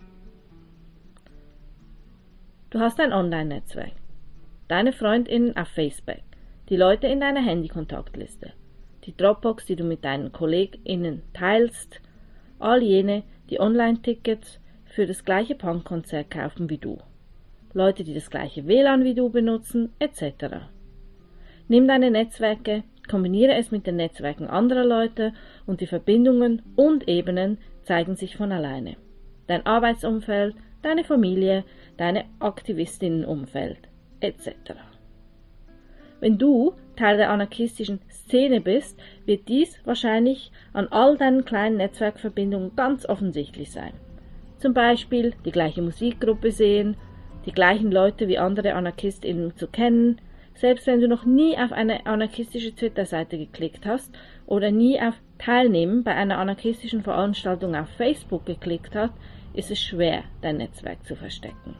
Du hast ein Online-Netzwerk. Deine FreundInnen auf Facebook, die Leute in deiner Handykontaktliste, die Dropbox, die du mit deinen KollegInnen teilst, all jene, die Online-Tickets für das gleiche Punkkonzert kaufen wie du, Leute, die das gleiche W L A N wie du benutzen, et cetera. Nimm deine Netzwerke, kombiniere es mit den Netzwerken anderer Leute und die Verbindungen und Ebenen zeigen sich von alleine. Dein Arbeitsumfeld, deine Familie, deine Aktivistinnenumfeld, et cetera. Wenn du Teil der anarchistischen Szene bist, wird dies wahrscheinlich an all deinen kleinen Netzwerkverbindungen ganz offensichtlich sein. Zum Beispiel die gleiche Musikgruppe sehen, die gleichen Leute wie andere AnarchistInnen zu kennen, selbst wenn du noch nie auf eine anarchistische Twitter-Seite geklickt hast oder nie auf Teilnehmen bei einer anarchistischen Veranstaltung auf Facebook geklickt hast, ist es schwer, dein Netzwerk zu verstecken.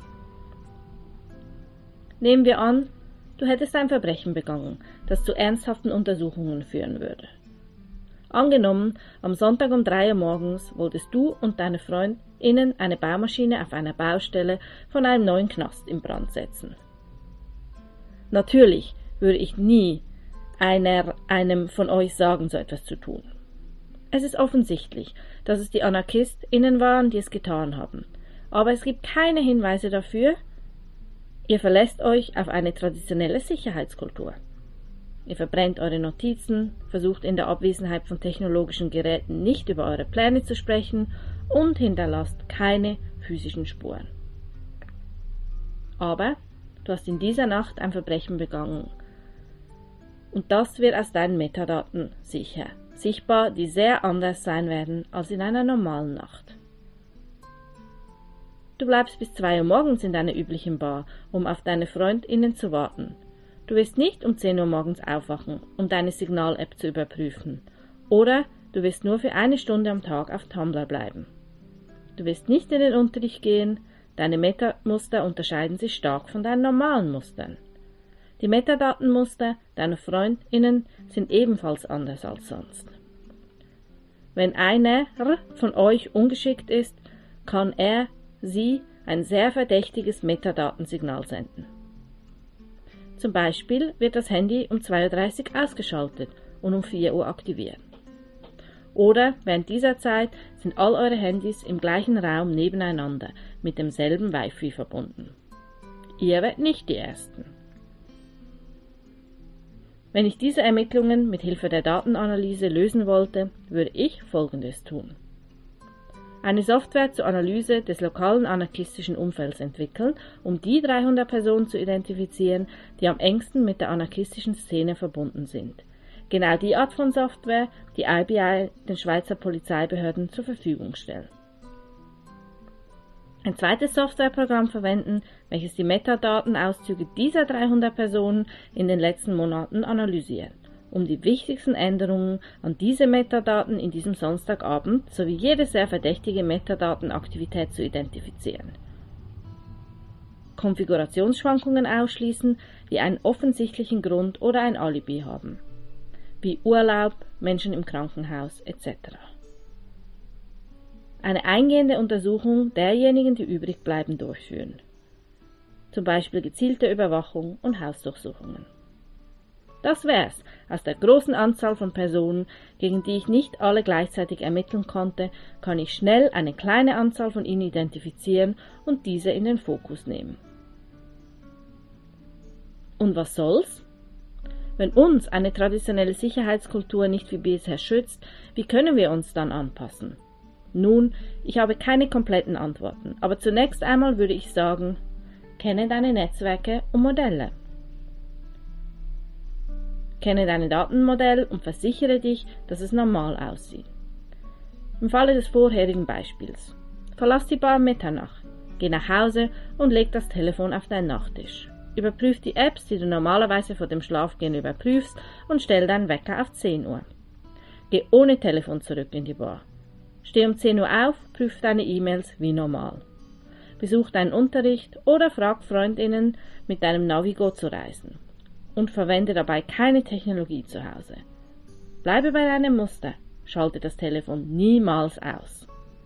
Nehmen wir an, du hättest ein Verbrechen begangen, das zu ernsthaften Untersuchungen führen würde. Angenommen, am Sonntag um drei Uhr morgens wolltest du und deine FreundInnen eine Baumaschine auf einer Baustelle von einem neuen Knast in Brand setzen. Natürlich würde ich nie einer, einem von euch sagen, so etwas zu tun. Es ist offensichtlich, dass es die AnarchistInnen waren, die es getan haben, aber es gibt keine Hinweise dafür. Ihr verlässt euch auf eine traditionelle Sicherheitskultur. Ihr verbrennt eure Notizen, versucht in der Abwesenheit von technologischen Geräten nicht über eure Pläne zu sprechen und hinterlasst keine physischen Spuren. Aber du hast in dieser Nacht ein Verbrechen begangen. Und das wird aus deinen Metadaten sicher, sichtbar, die sehr anders sein werden als in einer normalen Nacht. Du bleibst bis zwei Uhr morgens in deiner üblichen Bar, um auf deine FreundInnen zu warten. Du wirst nicht um zehn Uhr morgens aufwachen, um deine Signal-App zu überprüfen. Oder du wirst nur für eine Stunde am Tag auf Tumblr bleiben. Du wirst nicht in den Unterricht gehen, deine Metamuster unterscheiden sich stark von deinen normalen Mustern. Die Metadatenmuster deiner FreundInnen sind ebenfalls anders als sonst. Wenn einer von euch ungeschickt ist, kann er, sie, ein sehr verdächtiges Metadatensignal senden. Zum Beispiel wird das Handy um zwei Uhr dreißig ausgeschaltet und um vier Uhr aktiviert. Oder während dieser Zeit sind all eure Handys im gleichen Raum nebeneinander mit demselben Wi-Fi verbunden. Ihr werdet nicht die Ersten. Wenn ich diese Ermittlungen mit Hilfe der Datenanalyse lösen wollte, würde ich Folgendes tun. Eine Software zur Analyse des lokalen anarchistischen Umfelds entwickeln, um die dreihundert Personen zu identifizieren, die am engsten mit der anarchistischen Szene verbunden sind. Genau die Art von Software, die I B I den Schweizer Polizeibehörden zur Verfügung stellt. Ein zweites Softwareprogramm verwenden, welches die Metadatenauszüge dieser dreihundert Personen in den letzten Monaten analysiert, um die wichtigsten Änderungen an diese Metadaten in diesem Samstagabend sowie jede sehr verdächtige Metadatenaktivität zu identifizieren. Konfigurationsschwankungen ausschließen, die einen offensichtlichen Grund oder ein Alibi haben, wie Urlaub, Menschen im Krankenhaus et cetera. Eine eingehende Untersuchung derjenigen, die übrig bleiben, durchführen. Zum Beispiel gezielte Überwachung und Hausdurchsuchungen. Das wär's. Aus der großen Anzahl von Personen, gegen die ich nicht alle gleichzeitig ermitteln konnte, kann ich schnell eine kleine Anzahl von ihnen identifizieren und diese in den Fokus nehmen. Und was soll's? Wenn uns eine traditionelle Sicherheitskultur nicht wie bisher schützt, wie können wir uns dann anpassen? Nun, ich habe keine kompletten Antworten, aber zunächst einmal würde ich sagen, kenne deine Netzwerke und Modelle. Kenne dein Datenmodell und versichere dich, dass es normal aussieht. Im Falle des vorherigen Beispiels. Verlass die Bar um Mitternacht, geh nach Hause und leg das Telefon auf deinen Nachttisch. Überprüf die Apps, die du normalerweise vor dem Schlafgehen überprüfst und stell deinen Wecker auf zehn Uhr. Geh ohne Telefon zurück in die Bar. Steh um zehn Uhr auf, prüf deine E-Mails wie normal. Besuch deinen Unterricht oder frag Freundinnen, mit deinem Navigo zu reisen. Und verwende dabei keine Technologie zu Hause. Bleibe bei deinem Muster, schalte das Telefon niemals aus.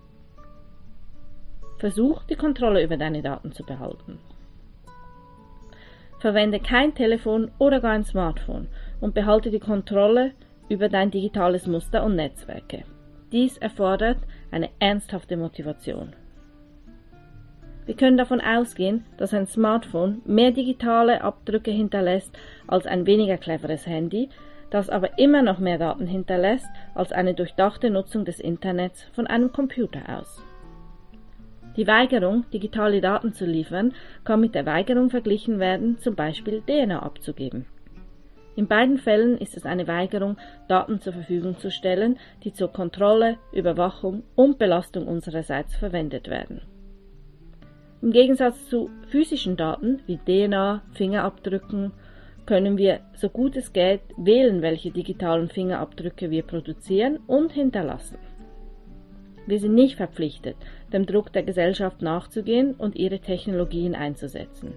Versuch, die Kontrolle über deine Daten zu behalten. Verwende kein Telefon oder gar ein Smartphone und behalte die Kontrolle über dein digitales Muster und Netzwerke. Dies erfordert eine ernsthafte Motivation. Wir können davon ausgehen, dass ein Smartphone mehr digitale Abdrücke hinterlässt als ein weniger cleveres Handy, das aber immer noch mehr Daten hinterlässt als eine durchdachte Nutzung des Internets von einem Computer aus. Die Weigerung, digitale Daten zu liefern, kann mit der Weigerung verglichen werden, zum Beispiel D N A abzugeben. In beiden Fällen ist es eine Weigerung, Daten zur Verfügung zu stellen, die zur Kontrolle, Überwachung und Belastung unsererseits verwendet werden. Im Gegensatz zu physischen Daten wie D N A, Fingerabdrücken, können wir, so gut es geht, wählen, welche digitalen Fingerabdrücke wir produzieren und hinterlassen. Wir sind nicht verpflichtet, dem Druck der Gesellschaft nachzugehen und ihre Technologien einzusetzen.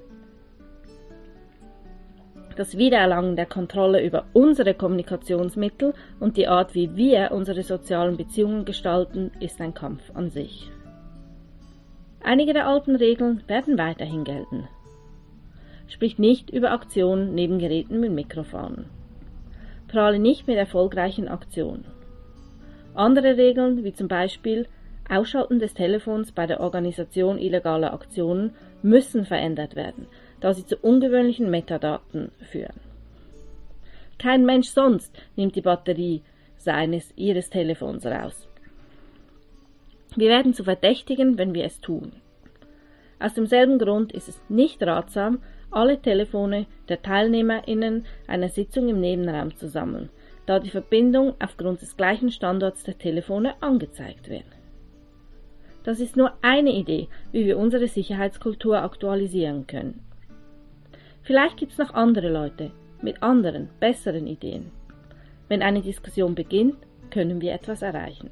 Das Wiedererlangen der Kontrolle über unsere Kommunikationsmittel und die Art, wie wir unsere sozialen Beziehungen gestalten, ist ein Kampf an sich. Einige der alten Regeln werden weiterhin gelten. Sprich nicht über Aktionen neben Geräten mit Mikrofon. Prahle nicht mit erfolgreichen Aktionen. Andere Regeln, wie zum Beispiel Ausschalten des Telefons bei der Organisation illegaler Aktionen, müssen verändert werden, da sie zu ungewöhnlichen Metadaten führen. Kein Mensch sonst nimmt die Batterie seines, ihres Telefons raus. Wir werden zu Verdächtigen, wenn wir es tun. Aus demselben Grund ist es nicht ratsam, alle Telefone der TeilnehmerInnen einer Sitzung im Nebenraum zu sammeln, da die Verbindung aufgrund des gleichen Standorts der Telefone angezeigt wird. Das ist nur eine Idee, wie wir unsere Sicherheitskultur aktualisieren können. Vielleicht gibt es noch andere Leute mit anderen, besseren Ideen. Wenn eine Diskussion beginnt, können wir etwas erreichen.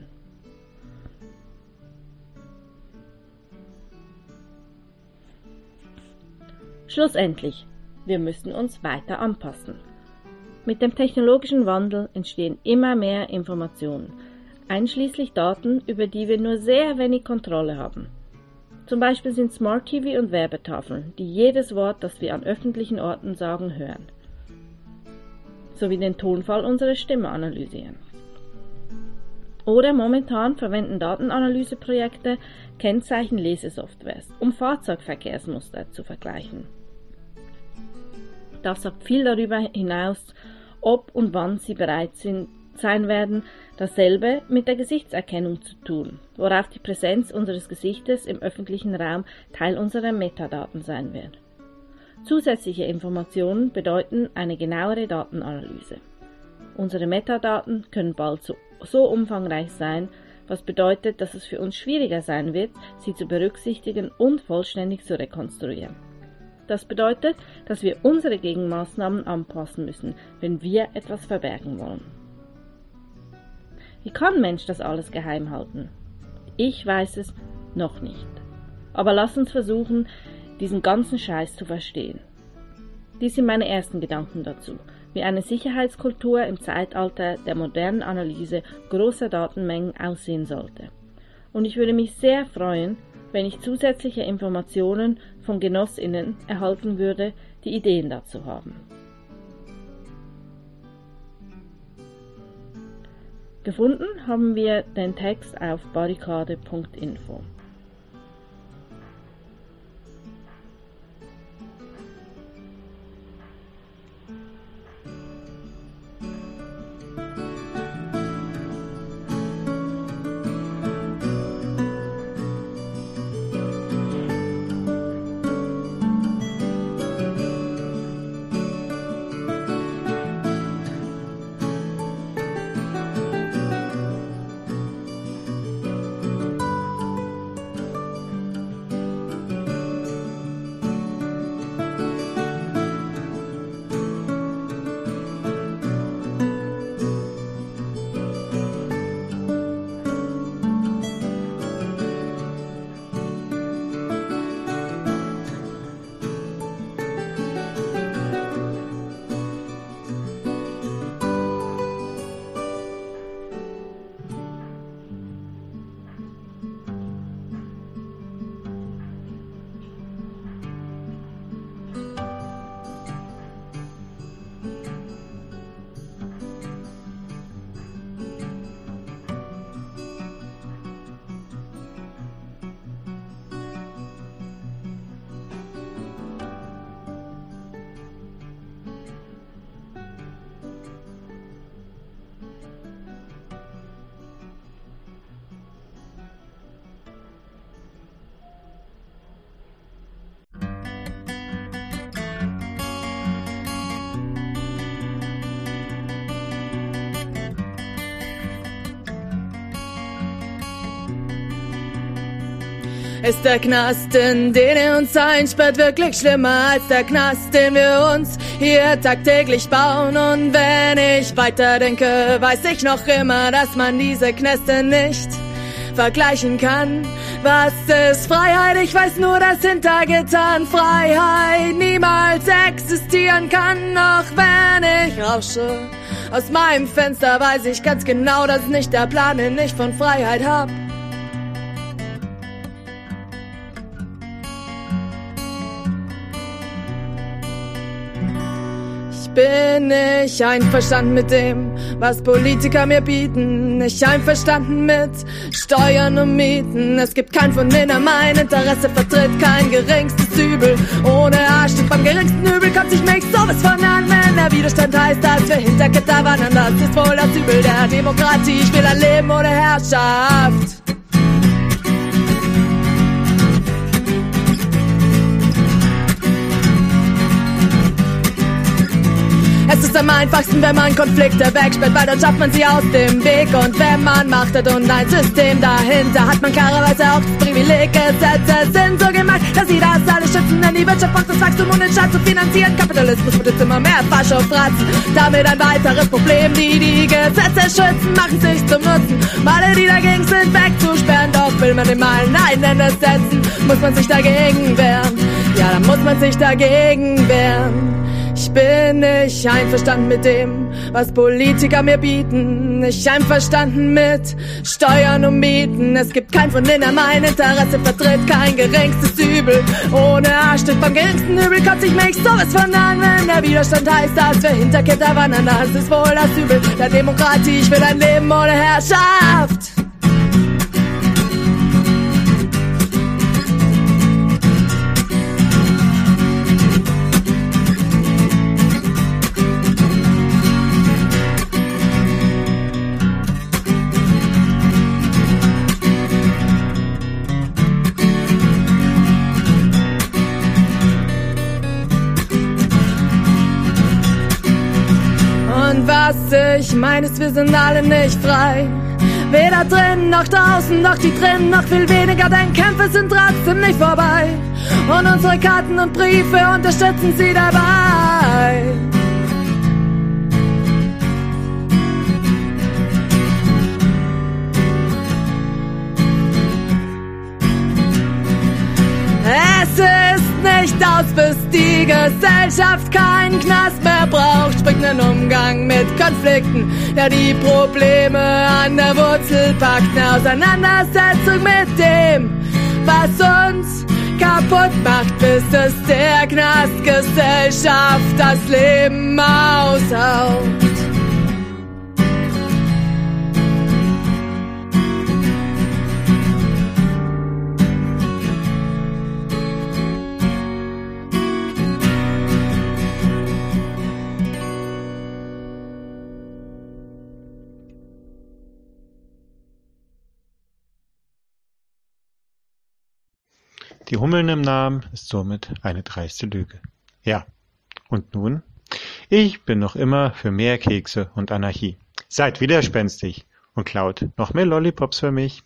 Schlussendlich, wir müssen uns weiter anpassen. Mit dem technologischen Wandel entstehen immer mehr Informationen, einschließlich Daten, über die wir nur sehr wenig Kontrolle haben. Zum Beispiel sind Smart T V und Werbetafeln, die jedes Wort, das wir an öffentlichen Orten sagen, hören, sowie den Tonfall unserer Stimme analysieren. Oder momentan verwenden Datenanalyseprojekte Kennzeichenlesesoftwares, um Fahrzeugverkehrsmuster zu vergleichen. Das sagt viel darüber hinaus, ob und wann sie bereit sind, sein werden, dasselbe mit der Gesichtserkennung zu tun, worauf die Präsenz unseres Gesichtes im öffentlichen Raum Teil unserer Metadaten sein wird. Zusätzliche Informationen bedeuten eine genauere Datenanalyse. Unsere Metadaten können bald so, so umfangreich sein, was bedeutet, dass es für uns schwieriger sein wird, sie zu berücksichtigen und vollständig zu rekonstruieren. Das bedeutet, dass wir unsere Gegenmaßnahmen anpassen müssen, wenn wir etwas verbergen wollen. Wie kann Mensch das alles geheim halten? Ich weiß es noch nicht. Aber lass uns versuchen, diesen ganzen Scheiß zu verstehen. Dies sind meine ersten Gedanken dazu, wie eine Sicherheitskultur im Zeitalter der modernen Analyse großer Datenmengen aussehen sollte. Und ich würde mich sehr freuen, wenn ich zusätzliche Informationen von GenossInnen erhalten würde, die Ideen dazu haben. Gefunden haben wir den Text auf barrikade punkt info. Ist der Knast, in den er uns einsperrt, wirklich schlimmer als der Knast, den wir uns hier tagtäglich bauen? Und wenn ich weiterdenke, weiß ich noch immer, dass man diese Knäste nicht vergleichen kann. Was ist Freiheit? Ich weiß nur, dass hinter Gittern Freiheit niemals existieren kann. Auch wenn ich rausche aus meinem Fenster, weiß ich ganz genau, dass nicht der Plan, den ich von Freiheit hab. Bin ich einverstanden mit dem, was Politiker mir bieten? Nicht einverstanden mit Steuern und Mieten. Es gibt keinen von denen, der mein Interesse vertritt, kein geringstes Übel. Ohne Arschstück beim geringsten Übel kommt sich mich sowas von an, wenn der Widerstand heißt, dass wir hinter Gitter wandern. Das ist wohl das Übel der Demokratie. Ich will ein Leben ohne Herrschaft. Es ist am einfachsten, wenn man Konflikte wegsperrt, weil dann schafft man sie aus dem Weg. Und wenn man Macht hat und ein System dahinter, hat man klarerweise auch das Privileg. Gesetze sind so gemacht, dass sie das alles schützen, denn die Wirtschaft braucht das Wachstum, um den Staat zu finanzieren. Kapitalismus wird jetzt immer mehr Faschofratzen, damit ein weiteres Problem. Die, die Gesetze schützen, machen sich zum Nutzen. Alle, die dagegen sind, wegzusperren. Doch will man dem Malen ein Ende setzen, muss man sich dagegen wehren. Ja, dann muss man sich dagegen wehren. Ich bin nicht einverstanden mit dem, was Politiker mir bieten. Nicht einverstanden mit Steuern und Mieten. Es gibt keinen von denen, der mein Interesse vertritt, kein geringstes Übel. Ohne Arschstück beim geringsten Übel kotzt ich mich sowas von an, wenn der Widerstand heißt, dass wir hinter Gitter wandern. Das ist wohl das Übel der Demokratie. Ich will ein Leben ohne Herrschaft. Was ich meine ist, wir sind alle nicht frei. Weder drinnen noch draußen, doch die drinnen noch viel weniger, denn Kämpfe sind trotzdem nicht vorbei. Und unsere Karten und Briefe unterstützen sie dabei. Es ist nicht aus, bis die Gesellschaft keinen Knast mehr braucht. Springt einen Umgang mit Konflikten, der die Probleme an der Wurzel packt. Eine Auseinandersetzung mit dem, was uns kaputt macht, bis es der Knastgesellschaft das Leben aushaut. Die Hummeln im Namen ist somit eine dreiste Lüge. Ja, und nun? Ich bin noch immer für mehr Kekse und Anarchie. Seid widerspenstig und klaut noch mehr Lollipops für mich.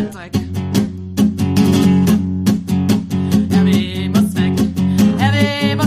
Er will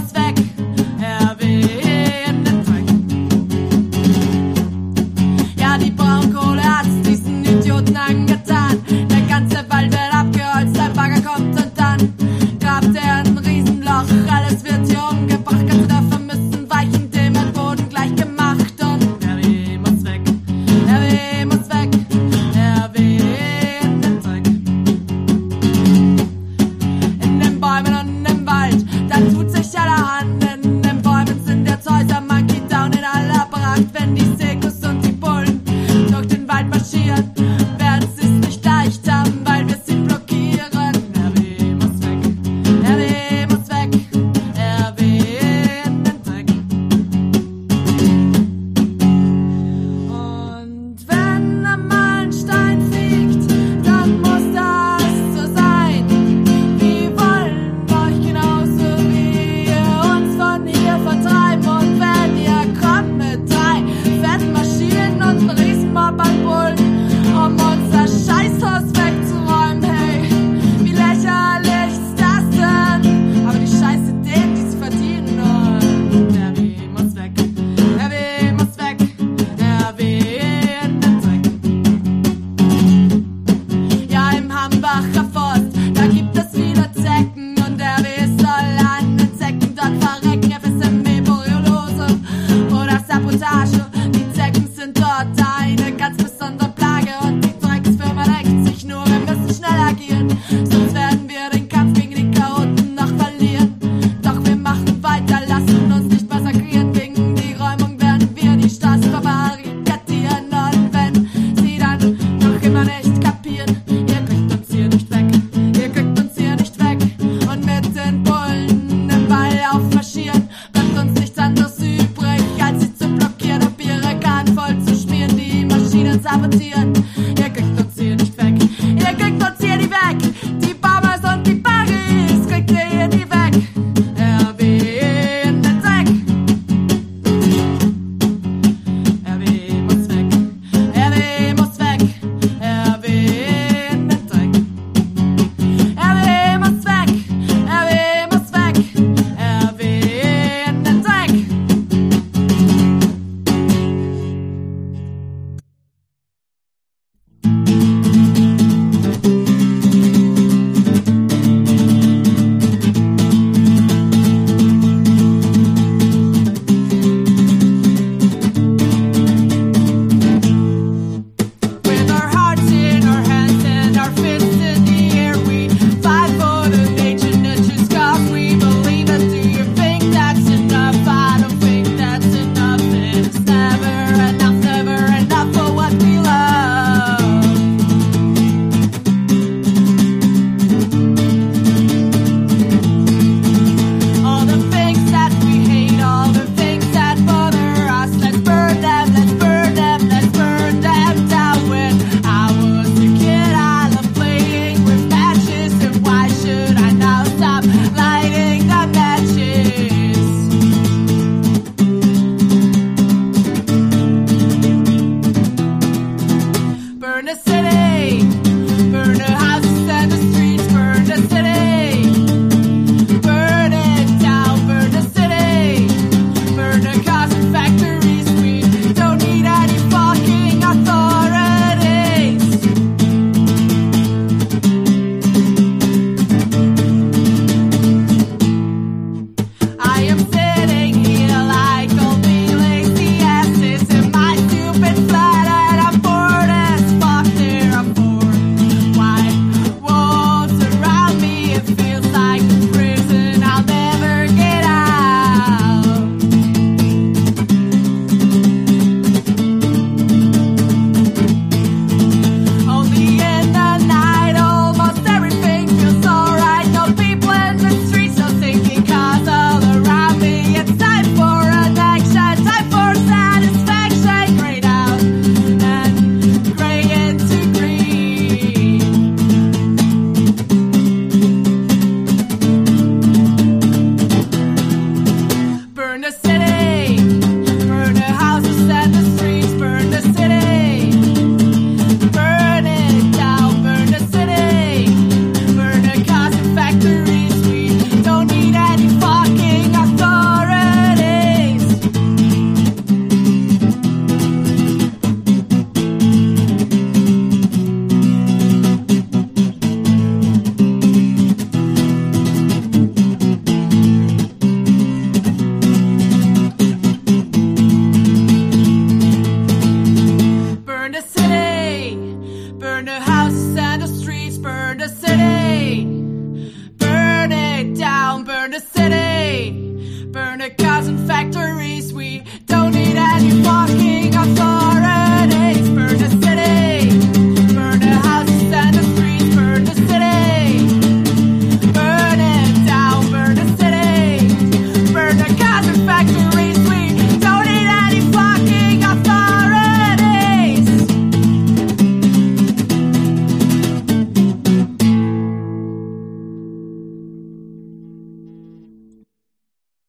Hambacher Forst, da gibt es viele Zecken und der W soll an den Zecken dort verrecken. F S M E, Borreliose oder Sabotage, die Zecken sind dort eine ganz besondere Plage und die Drecksfirma denkt sich nur, wir müssen schnell agieren. So